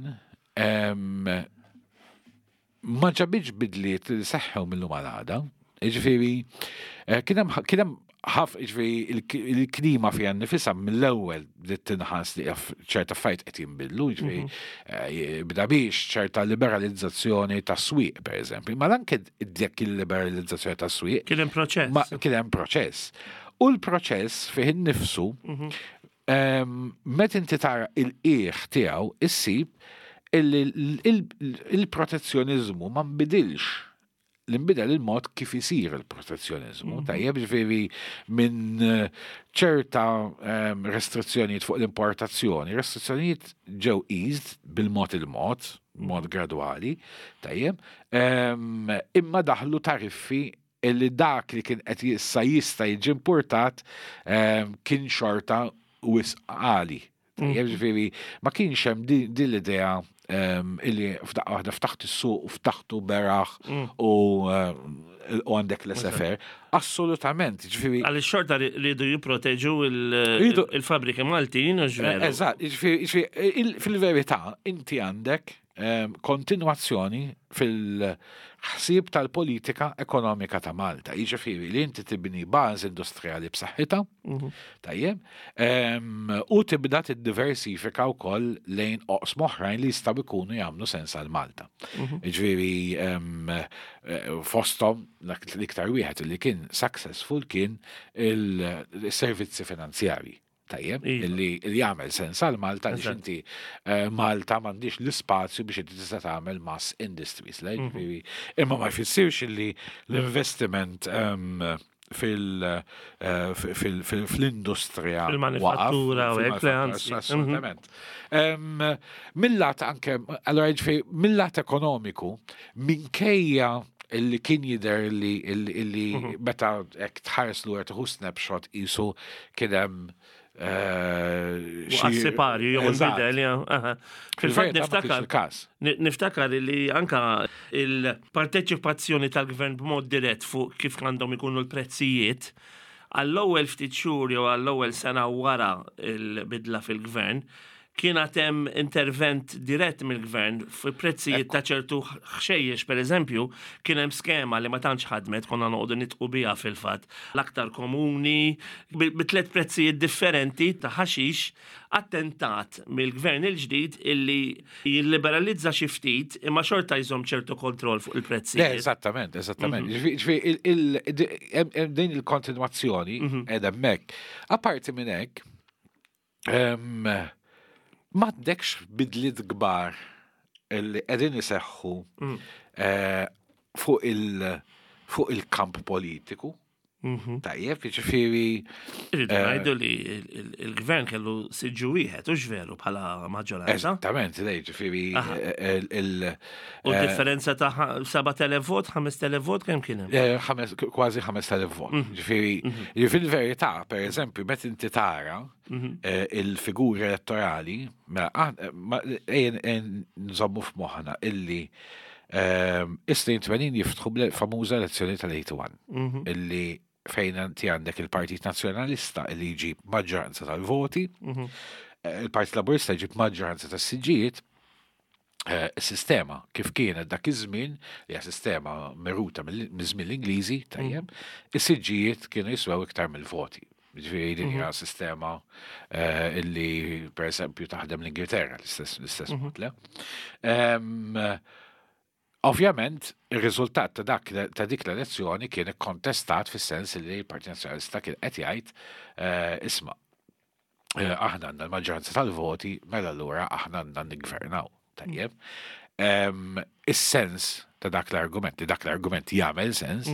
ma ġabitx bidliet li seħħew mill-lum għal-għada, ġifieri kien hemm ħaf ġifieri il-klima fiha nnifisha mill-ewwel li tinħass li ċerta affarijiet qed jinbidlu, ġifieri bda biex ċerta liberalizzazzjoni tas-swieq pereżempju, ma anke dik il-liberalizzazzjoni tas-swieq kien hemm proċess. Kien hemm proċess. U l-proċess fih innifsu meta inti tara il-qiegħ tiegħu issib il-protezzjonizmu ma nbidilx. L-inbidel il-mod kif isir il-protezzjonizmu. Tajjeb ġifieri minn ċerta restrizzjonijiet fuq l-importazzjoni, restrizzjonijiet ġew eased bil-mod il-mod, mod gradwali, tajjeb, imma daħlu tariffi illi dak li kien qed issa jista' jiġi importat kien xorta wisq għali. Tajjeb ġifieri ma kienx hemm din l-idea illi f'daqqa waħda ftaħt is-suq u ftaħtu beraħ u għandek l-sefer. Assolutament. Għalli xorta rridu jipproteġu il-fabriki Maltin u ġveru. Eżatt, fil-verità inti għandek kontinwazzjoni fil-ħsieb tal-politika ekonomika ta' Malta. Jiġifieri li inti tibni bażi industrijali b'saħħitha, tajjeb, u tibda tiddiversifika wkoll lejn oqsma oħrajn li jistgħu jkunu jagħmlu sens għal Malta. Jiġifieri fosthom l-iktar wieħed li kien successful kien il-servizzi finanzjarji. Tajjeb, li jagħmel sens għal Malta li inti Malta m'għandix l-ispazju biex inti tista' tagħmel mass industries. Imma ma jfissirx li l-investiment fil-industrija fil-manifattura u hekk assolutament. Mill-lat anke allura jiġifieri mill-lat ekonomiku minkejja illi kien jidher li meta hekk tħares lura tieħu snapshot qisu kien hemm Għassiparju, jom il-bidel, fil-fat niftakar, niftakar li anka il-parteċipazzjoni tal-gvern b'mod dirett fuq kif għandhom ikunu l-prezzijiet, għall-ewwel ftit xhur jew għall-ewwel sena wara il-bidla fil-gvern, kien hemm intervent dirett mill-gvern fi prezzijiet ta' ċertu xejjex, pereżempju, kien hemm skema li ma tantx ħadmet konna noqogħdu nitqu biha fil-fatt. L-aktar komuni bi tliet prezzijiet differenti ta' ħaxix attentat mill-gvern il-ġdid illi jilliberalizza xi ftit imma xorta jżomm ċertu kontroll fuq il-prezzijiet. Eżattament, eżattament. Din il-kontinwazzjoni qiegħda hemmhekk. Apparti minn hekk, m'għandekx bidliet kbar li qegħdin iseħħu fuq il-kamp politiku. Tajjeb, ġifieri. Irridu ngħidu li l-gvern kellu siġġu wieħed u x'veru bħala maġġoranza. Eżattament, lej, ġifieri. U differenza ta' seba' telef vot, ħames telef vot kemm kien hemm? Kważi ħames telef vot. Ġifieri, fil-verità, pereżempju, meta inti tara il-figuri elettorali, ejjen nżommu f'moħħna illi is-snin tmenin jiftħu bl-famuża elezzjoni tal-81 illi fejn inti għandek il-Partit Nazzjonalista li jġib maġġoranza tal-voti, il-Partit Laburista jġib maġġoranza tas-siġġijiet, is-sistema kif kienet dak iż-żmien li hija sistema meruta miż-żmien l-Ingliżi, tajjeb, is-siġġijiet kienu jiswew iktar mill-voti. Ġifieri din hija sistema illi pereżempju taħdem l-Ingilterra l-istess mod le. Ovvjament, il-riżultat ta' dak ta' dik l-elezzjoni kien ikkontestat fis-sens li l-Partit Nazzjonalista kien qed jgħid isma' aħna għandna l-maġġoranza tal-voti, mela allura aħna għandna niggvernaw. Tajjeb. Is-sens ta' dak l-argument, li dak l-argument jagħmel sens,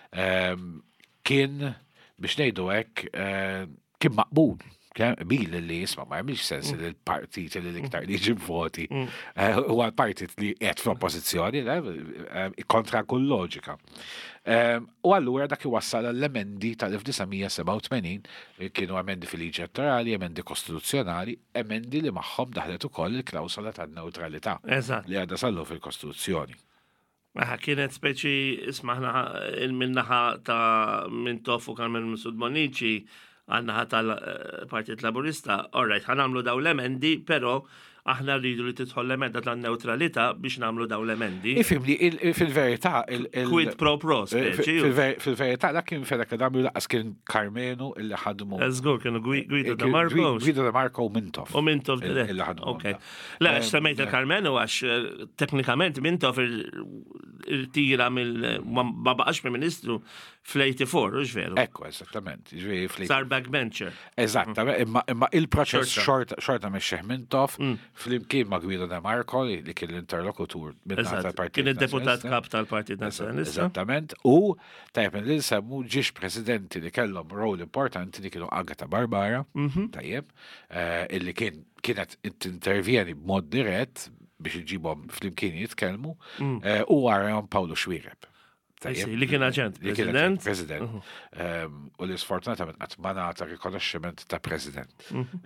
kien biex ngħidu hekk kien maqbul. Bil li jisma ma jgħamilx sens li l-partit li l-iktar li ġib voti u għal-partit li għed fl-oppozizjoni kontra kull loġika. U għallura dak iwassal l-emendi tal-elf tisa' seba' u tmenin kienu emendi fil-liġi elettorali, emendi kostituzzjonali, emendi li magħhom daħlet ukoll il-klawsola tan-neutralità li għadha sallu fil-Kostituzzjoni. Kienet speċi ismaħna il-minnaħa ta' Mintoff u Carmen Sudmonici għannaħa tal-Partit Laburista, alright, ħanamlu daw l-emendi, pero aħna rridu li titħol l-emenda tal-neutralità biex namlu daw l-emendi. Ifimli, fil-verità... Quid pro pro, fil-verità, la kien fedda kadamju laqas kien Carmenu illi ħadmu. Eżgur, kienu Guido da Marco. Guido da Marco u Mintoff. U Mintoff illi ħadmu. Ok. La, semmejt il-Carmenu għax teknikament Mintoff il-tira ma baqax ministru fl-eighty-four, u ġveru. Ekku, esattament. Sar backbencher. Esattament, imma il-proċess xorta meċċeħ Mintoff fl-imkien ma' Guido da Marco li kien l-interlokutur tal-Partit. Kien il-deputat kap tal-Partit Nazzjonalista. Esattament, u tajjeb li nsemmu ġiex presidenti li kellhom rol importanti li kienu Agata Barbara, tajjeb, illi kienet intervjeni b'mod dirett biex iġibhom fl-imkien jitkellmu, u għarahom Pawlu Xwireb. Li kien aġent, president. President. U li sfortunatament għatmanata rikonoxximent ta' president.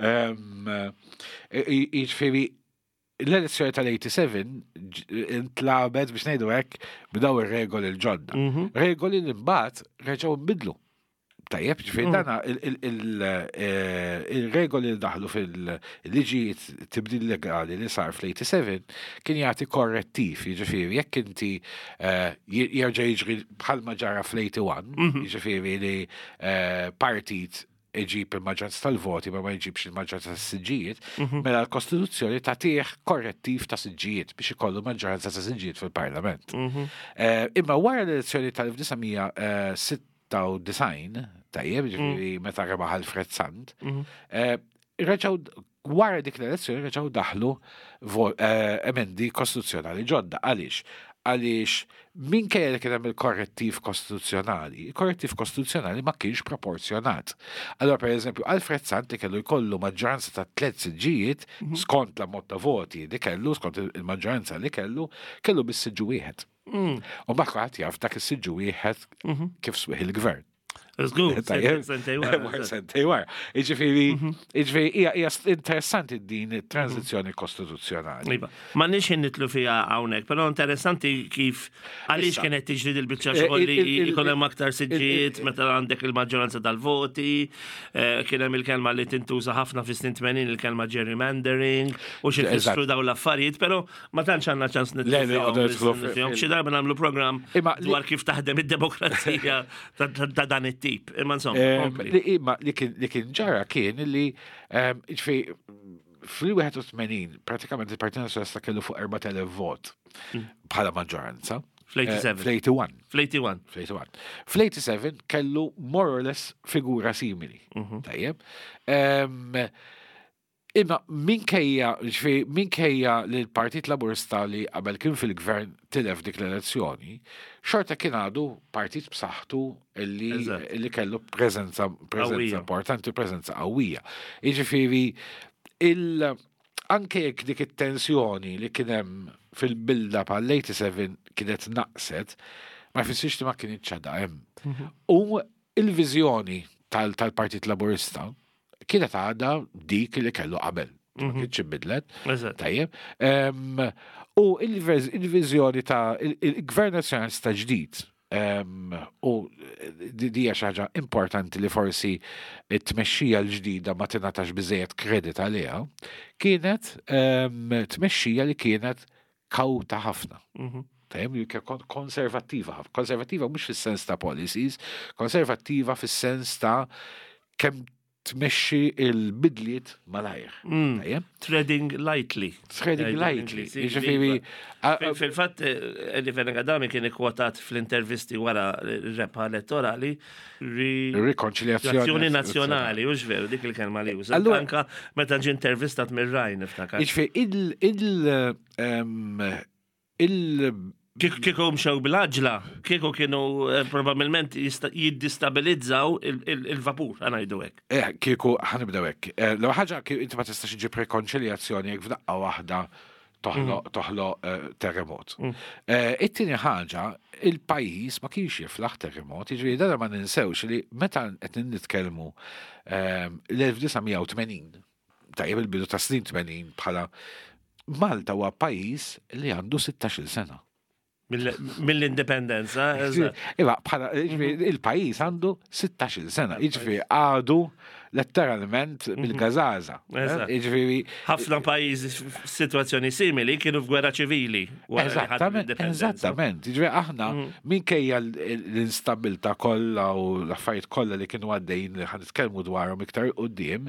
Iġfiri, l-elezzjoni tal-eighty-seven intlabet biex ngħidu hekk b'daw ir-regoli l-ġodda. Regoli li mbagħad reġgħu nbidlu. Tajjeb, ġifiri dana il-regoli li daħlu fil-liġijiet tibdil legali li sar fl-eighty-seven kien jagħti korrettiv, ġifiri, jekk inti jerġa' jiġri bħalma ġara fl-eighty-one, ġifiri li partit iġib il-maġġoranza tal-voti ma ma jġibx il-maġġoranza tas-siġġijiet, mela l-Kostituzzjoni tagħtih korrettiv ta' siġġijiet biex ikollu maġġoranza ta' siġġijiet fil-Parlament. Imma wara l-elezzjoni tal-elf tisa' sitta u design, tajjeb, ġifiri meta rebaħ Alfred Sant, reġaw wara dik l-elezzjoni reġaw daħlu emendi kostituzzjonali ġodda. Għaliex? Għaliex min kien li kien hemm il-korrettiv kostituzzjonali, il-korrettiv kostituzzjonali ma kienx proporzjonat. Allora, per eżempju, Alfred Sant li kellu jkollu maġġoranza ta' tliet siġġijiet skont l-ammont ta' voti li kellu, skont il-maġġoranza li kellu, kellu bis-siġġu wieħed. U maħħat jaf dak is-siġġu wieħed kif swieħ il-gvern. Zgur, sentej wara. Sentej wara. Iġifiri, iġifiri, hija interessanti din il-tranzizjoni kostituzzjonali. Ma nix nitlu fija hawnhekk, però interessanti kif għaliex kienet tiġri dil-biċċa xogħol li jkun hemm aktar siġġiet meta għandek il-maġġoranza tal-voti, kien hemm il-kelma li tintuża ħafna fis-snin tmenin il-kelma gerrymandering u xi fissru daw l-affarijiet, però ma tantx għandna ċans nitlu fihom. Xi darba nagħmlu programm dwar kif taħdem id-demokrazija ta' dan it tip, imma insomma. Li kien ġara kien li fil-81 pratikament il-Partit Nazzjonalista kellu fuq erba' telef vot bħala maġġoranza. Fl-eighty-one. Fl-eighty-one. Fl-eighty-one. Fl-eighty-seven kellu more or less figura simili. Tajjeb. Imma minkejja, ġifi, minkejja li l-Partit Laburista li qabel kien fil-gvern tilef dik l-elezzjoni, xorta kien għadu partit b'saħħtu illi, illi kellu prezenza, prezenza importanti, prezenza qawwija. Jiġifieri il anke jekk dik it-tensjoni li kien hemm fil-bilda pal-seba' kienet naqset, ma jfissirx li ma kien iċċada hemm. U il-viżjoni tal-Partit Laburista kienet għadha dik li kellu qabel. Ma kienx inbidlet. Tajjeb. U il-viżjoni ta' il-Gvern Nazzjonalista ġdid u di hija xi ħaġa importanti li forsi t-tmexxija l-ġdida ma tingħatax biżejjed kredit għaliha, kienet tmexxija li kienet kawta ħafna. Konservattiva. Konservattiva mhux fis-sens ta' policies, konservattiva fis-sens ta' kemm tmexxi il-bidliet malajr. Treading lightly. Treading lightly. Fil-fatt, Eliven Gadami kien ikkwotat fl-intervisti wara r-rebħa elettorali rikonċiljazzjoni nazzjonali, u ġveru, dik il-kelma li uża. Anka meta ġi intervistat mir-Rajn niftakar. il Kieku mxew bil-ħġla, kieku kienu probabilment jiddistabilizzaw il-vapur, għana jiddu għek. Eh, kieku ħanibdaw għek. L ħaġa inti ma tistax iġib rekonċiljazzjoni għek f'daqqa waħda toħlo terremot. It-tieni ħaġa, il-pajis ma kienx jiflaħ terremot, jiġri dana ma ninsewx li meta qed nitkellmu l-elf tmenin, tajjeb il-bidu ta' snin tmenin bħala Malta huwa pajis li għandu sittax-il sena. Mill-indipendenza. Iva, bħala il-pajis għandu sittax-il sena. Iġifieri għadu letteralment bil-gazaza. Ħafna pajjiżi f'sitwazzjoni simili kienu f'gwerra ċivili. Eżattament, eżattament. Iġifieri aħna minkejja l-instabilità kollha u l-affarijiet kollha li kienu għaddejjin li ħanitkellmu dwarhom iktar quddiem,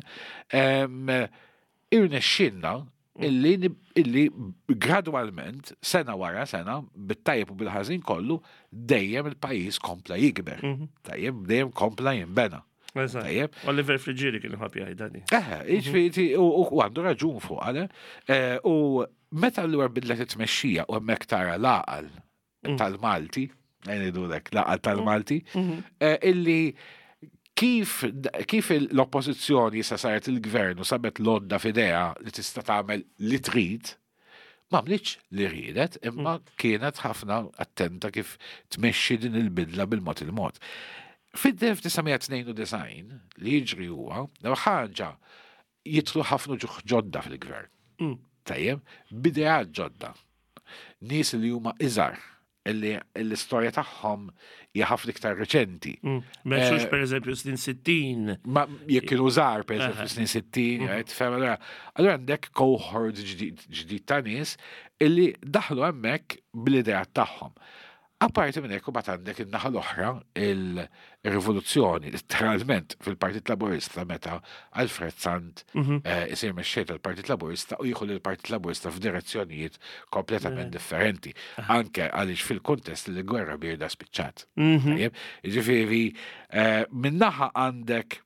irnexxinna illi illi gradualment, sena wara sena, bit-tajjeb u bil-ħażin kollu, dejjem il-pajjiż kompla jikber. Tajjeb dejjem kompla jinbena. Tajjeb. Oliver Frigieri kien ħabbi għajdani. Eh, u għandu raġun fuq għale. U meta l-għur bidlet it-tmexxija u hemmhekk tara laqal tal-Malti, ngħidu lek laqal tal-Malti, illi Kif, kif l-oppozizjoni sa saret il-gvern u sabet lodda f'idea li tista' tagħmel li trid, ma mliċ li ridet, imma kienet ħafna attenta kif tmexxi din il-bidla bil-mod il-mod. Fid-elf-tisgħomija tnejn u design li jiġri huwa, ħaġa jitlu ħafna ġuħ ġodda fil-gvern. Tajjeb, bidejat ġodda. Nies li huma iżgħar illi l-istorja tagħhom hija ħafna iktar reċenti. Mexux per eżempju snin sittin. Ma jekk kienu żgħar per eżempju snin sittin, tfhem allura. Allura għandek cohort ġdid ta' nies illi daħlu hemmhekk bil-idejat tagħhom. Apparti minn hekk mbagħad għandek in-naħa l-oħra il-rivoluzzjoni letteralment fil-Partit Laburista meta Alfred Sant isir mexxej tal-Partit Laburista u jieħu lill-Partit Laburista f'direzzjonijiet kompletament differenti, anke għaliex fil-kuntest li l-gwerra bierda spiċċat. Jiġifieri min-naħa għandek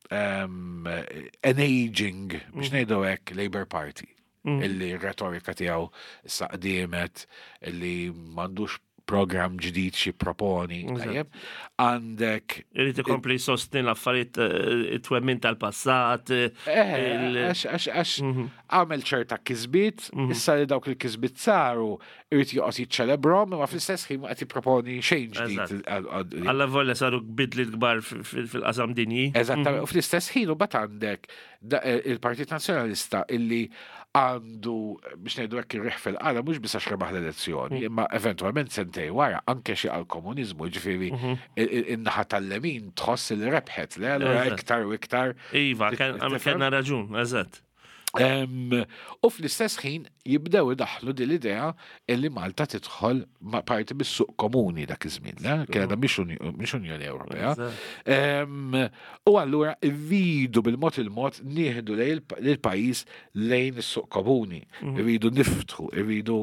an aging biex ngħidu hekk Labour Party illi r-retorika tiegħu issa qdiemet illi m'għandux program ġdid xi proponi, tajjeb, għandek irid ikompli jsostni l-affarijiet it-twemmin tal-passat. Għax għamel ċerta kisbiet, issa li dawk il-kisbiet saru irid joqgħod jiċċelebrom, ma fl-istess ħin qed jipproponi xejn ġdid. Alla volja saru bidliet kbar fil-qasam dinji. Eżattament, u fl-istess ħin u bat għandek il-Partit Nazzjonalista illi għandu biex ngħidu hekk irriħ fil-qala mhux biss għax rebaħ l-elezzjoni, imma eventwalment sentej wara anke xi għall-komuniżmu, ġifieri in-naħa tal-lemin tħoss li rebħet li allura iktar u iktar. Iva, kellna raġun, eżatt. U fl-istess ħin jibdew idaħħlu din l-idea illi Malta tidħol parti bis-suq komuni dak iż-żmien, kien mhix Unjoni Ewropea. U allura rridu bil-mod il-mod nieħdu lill-pajjiż lejn is-suq komuni. Irridu niftħu, irridu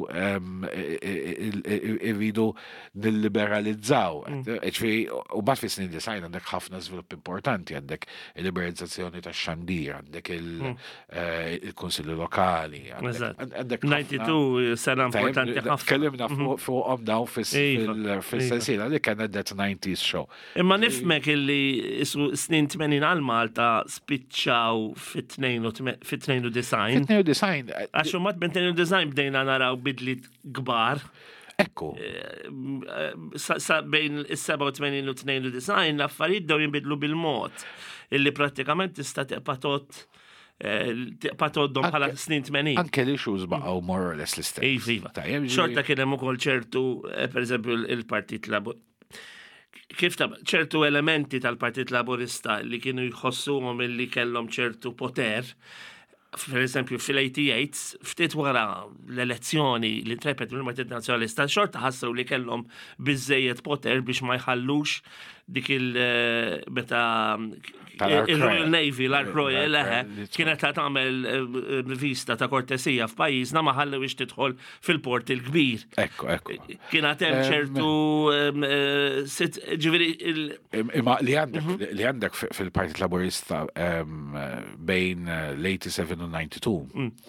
irridu nilliberalizzaw. U mbagħad fis-snin design għandek ħafna żvilupp importanti, għandek il-liberalizzazzjoni tax-xandir, għandek il il-konsilli lokali. ninety-two sena importanti ħafna. Tkellimna fuqhom dawn fis-sensiela li kien that nineties show. Imma nifmek illi snin tmenin għal Malta spiċċaw fit-tnejn u design. Fit-tnejn u design. Għax mat bejn tnejn u design bdejna naraw bidliet kbar. Ekku. Sa bejn is-seba' u tmenin u tnejn u design l-affarijiet dew jinbidlu bil-mod illi prattikament tista' teqpatot patot bħala snin tmenin. Anke li xuz baqgħu more or less l-istess. Iva. Xorta kien hemm ukoll ċertu, pereżempju il-Partit Labur. Kif ta' ċertu elementi tal-Partit Laburista li kienu jħossuhom illi kellhom ċertu poter, per eżempju fil-eighty-eight, ftit wara l-elezzjoni li trepet mill-Partit Nazzjonalista, xorta ħassru li kellhom biżejjed poter biex ma jħallux dik il-meta il-Royal Navy, l-Ark Royal, kienet ta' tagħmel vista ta' kortesija f'pajjiżna ma ħallu biex tidħol fil-port il-kbir. Ekku, ekku. Kienet hemm ċertu ġifieri imma li għandek li għandek fil-Partit Laburista bejn l-eighty-seven u ninety-two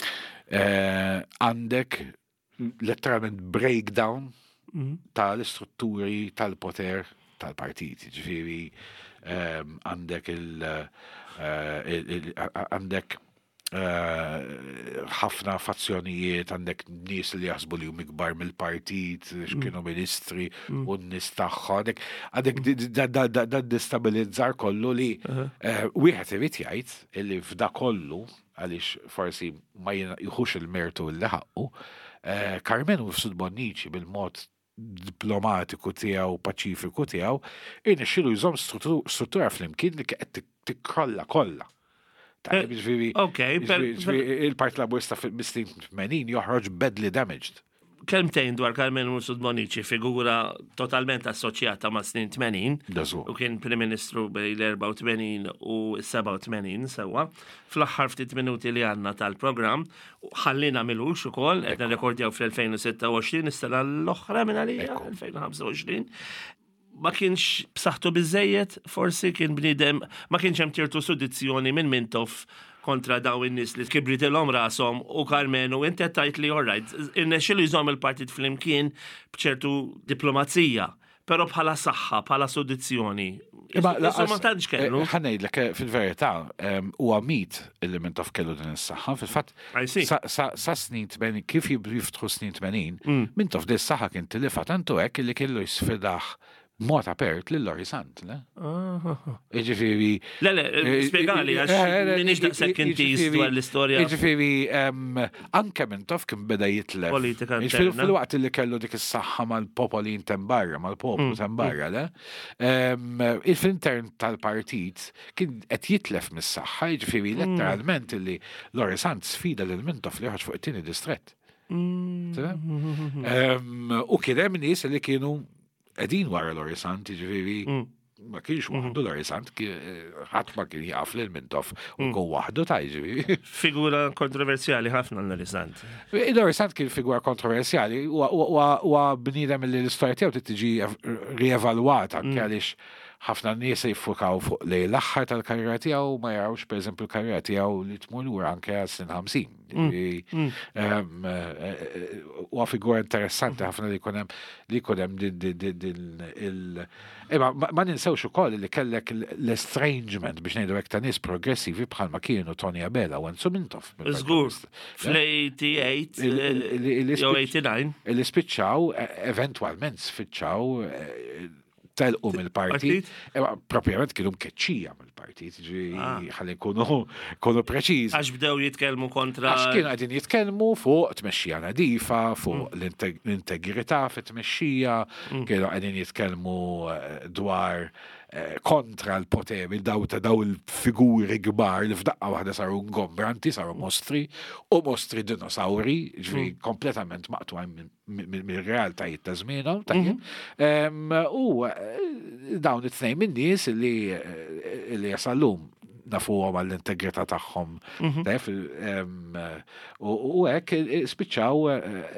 għandek letteralment breakdown tal-istrutturi tal-poter tal-partiti, ġifieri għandek il għandek ħafna fazzjonijiet, għandek nies li jaħsbu li hum ikbar mill-partit, x'kienu ministri u n-nies tagħhom, għandek da destabilizzar kollu li wieħed irid jgħid illi f'da kollu għaliex forsi ma jieħux il-mertu li ħaqqu, Carmenu Sud Bonnici bil-mod diplomatiku tiegħu, paċifiku tiegħu, irnexxielu jżomm struttura flimkien li qed tikkrolla kollha. Il-Partit Laburista fil-snin tmenin joħroġ badly damaged. Kelmtejn dwar Carmenu Sud Bonnici, figura totalment assoċjata ma' snin tmenin, u kien Prim Ministru bejn l-tmenin u s-tmenin sewwa. Fl-aħħar ftit minuti li għandna tal-programm, ħallina milux ukoll, qed nirrekordjaw fl-twenty sixty-six, is-sena l-oħra minn għalija, twenty twenty-five. Ma kienx b'saħħtu biżejjed, forsi kien bniedem, ma kienx hemm ċertu sudizzjoni minn Mintoff kontra daw in-nies li kibritilhom rashom u Carmenu inti tajt li all right, irnexxielu jżomm il-partit flimkien b'ċertu diplomazija, però bħala saħħa, bħala sudizzjoni. Insomma ma tantx kellu. Ħanejdlek fil-verità huwa mit illi Mintoff kellu din is-saħħa, fil-fatt sa snin tmenin kif jiftħu snin tmenin, Mintoff din is-saħħa kien tilifha tantu hekk illi kellu jisfidaħ mod apert lil Lori Sant, le? Iġifieri. Le, le, spjegali għax minix daqshekk intis dwar l-istorja. Iġifieri anke Mintoff kien beda jitlef. Politika interna. Fil-waqt li kellu dik is-saħħa mal-popoli tembarra, mal-poplu tembarra, le? Il-intern tal-partit kien qed jitlef mis-saħħa, jiġifieri letteralment li Lori Sant sfida lil Mintoff li joħroġ fuq it-tieni distrett. U kien hemm nies li kienu għedin wara Lori Sant, ġifiri, ma kienx waħdu Lori Sant, ħadd ma kien jaqaf lil Mintoff u kun waħdu ta' ġifiri. Figura kontroversjali ħafna Lori Sant. Lori Sant kien figura kontroversjali u bniedem li l-istorja tiegħu tiġi rievalwata anke għaliex ħafna nies jiffukaw fuq li l-aħħar tal-karriera tiegħu ma jarawx pereżempju l-karriera tiegħu li tmur lura anke għal snin ħamsin. Huwa figura interessanti ħafna li jkun hemm li jkun hemm il ma ninsewx ukoll li kellek l-estrangement biex ngħidu hekk ta' nies progressivi bħalma kienu Tony Abela u Enzo Mintoff. Żgur, fl-eighty-eight jew eighty-nine. Li spiċċaw eventwalment spiċċaw telqu mill-partit, propjament kienu mkeċċija mill-partit, ħalli kunu preċiż. Għax bdew jitkellmu kontra. Għax kienu għadin jitkellmu fuq tmexxija nadifa, fuq l-integrità fit-tmexxija, kienu għadin jitkellmu dwar kontra l-poteri daw ta' daw il-figuri kbar li f'daqqa waħda saru ngombranti, saru mostri, u mostri dinosauri, ġifieri kompletament maqtwa mill-realtajiet ta' żmienhom, tajjeb. U dawn it-tnejn min-nies li jasallum nafuhom għall-integrità tagħhom. U hekk spiċċaw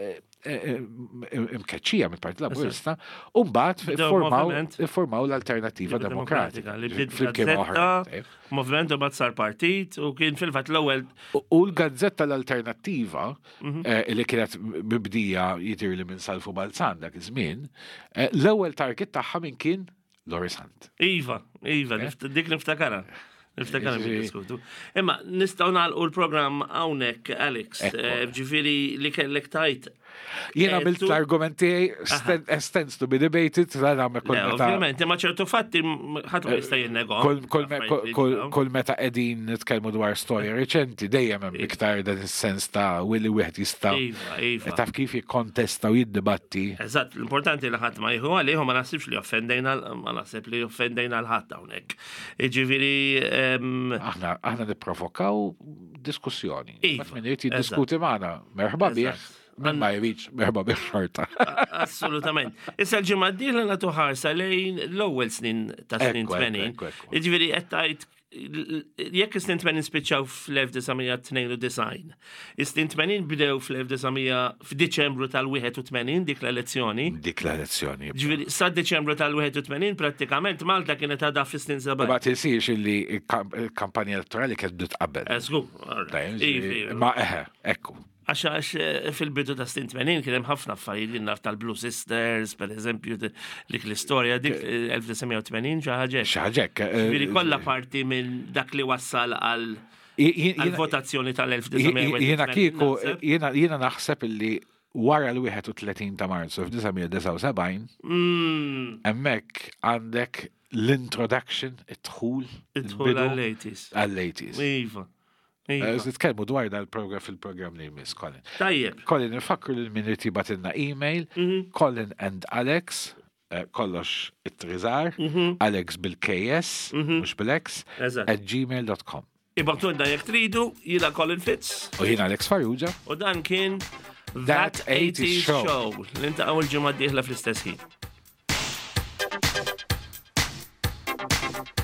imkeċċija mill-Partit Laburista, u mbagħad iffurmaw l-Alternattiva Demokratika. Li bdiet fil-gazzetta, moviment u bat sar partit u kien fil-fatt l-ewwel. U l-gazzetta l-Alternattiva li kienet mibdija jitir li minn Salfu Balzan dak iż-żmien, l-ewwel target tagħha min kien Loris Hunt. Iva, iva, dik niftakara. Niftakara diskutu. Imma nistgħu nagħlqu l-programm hawnhekk, Alex, ġifieri li kellek tajt. Jiena bilt l-argumenti extends to be debated, ovvjament, imma ċertu fatti ħadd ma jista' jinnegom. Kull meta qegħdin nitkellmu dwar storja reċenti dejjem hemm iktar dan is-sens ta' willi wieħed jista' taf kif jikkontesta u jiddibatti. Eżatt, l-importanti li ħadd ma jieħu għalih u ma naħsibx li offendejna ma naħseb li offendejna l-ħadd hawnhekk. Jiġifieri aħna aħna nipprovokaw diskussjoni. Mat min irid jiddiskuti magħna, merħba bih. Man ma jriċ, merħba bih xorta. Assolutament. Issa l-ġimgħa d-dieħla nagħtu ħarsa lejn l-ewwel snin ta' snin tmenin. Jiġifieri qed tgħid jekk is-snin tmenin spiċċaw fl-elf tisa' tnejn u design. Is-snin tmenin bdew fl-elf tisa' f'Diċembru tal-wieħed u tmenin dik l-elezzjoni. Dik l-elezzjoni. Ġifieri sa Diċembru tal-wieħed u tmenin prattikament Malta kienet għadha fis-snin seba'. Ma tinsiex illi l-kampanja elettorali kienet bdiet qabel. Eżgu. Ma eħe, ekku. Għax fil-bidu ta' snin tmenin kien hemm ħafna affarijiet naf tal-Blue Sisters, per eżempju, dik l-istorja dik elf tisa' tmenin xi ħaġa. Xi ħaġa. Ġifieri kollha parti minn dak li wassal għal votazzjoni tal-elf tisa' Jiena kieku jiena naħseb illi wara l-wieħed u tletin ta' Marzu f'tisa' sebgħin hemmhekk għandek l-introduction, id-dħul għall-eighties. Għall-eighties. Iva. Nitkellmu dwar dal-program fil-program li jmiss, Colin. Tajjeb. Colin, nifakru l-miniti batilna email, Colin and Alex, kollox it-trizar, Alex bil-K S, mux bil-X, at gmail dot com. Ibaqtu għadda jek tridu, jina Colin Fitz. U jina Alex Farrugia. U dan kien That eighties Show. L-inta għawil ġimma d-dieħla fl-istess ħin.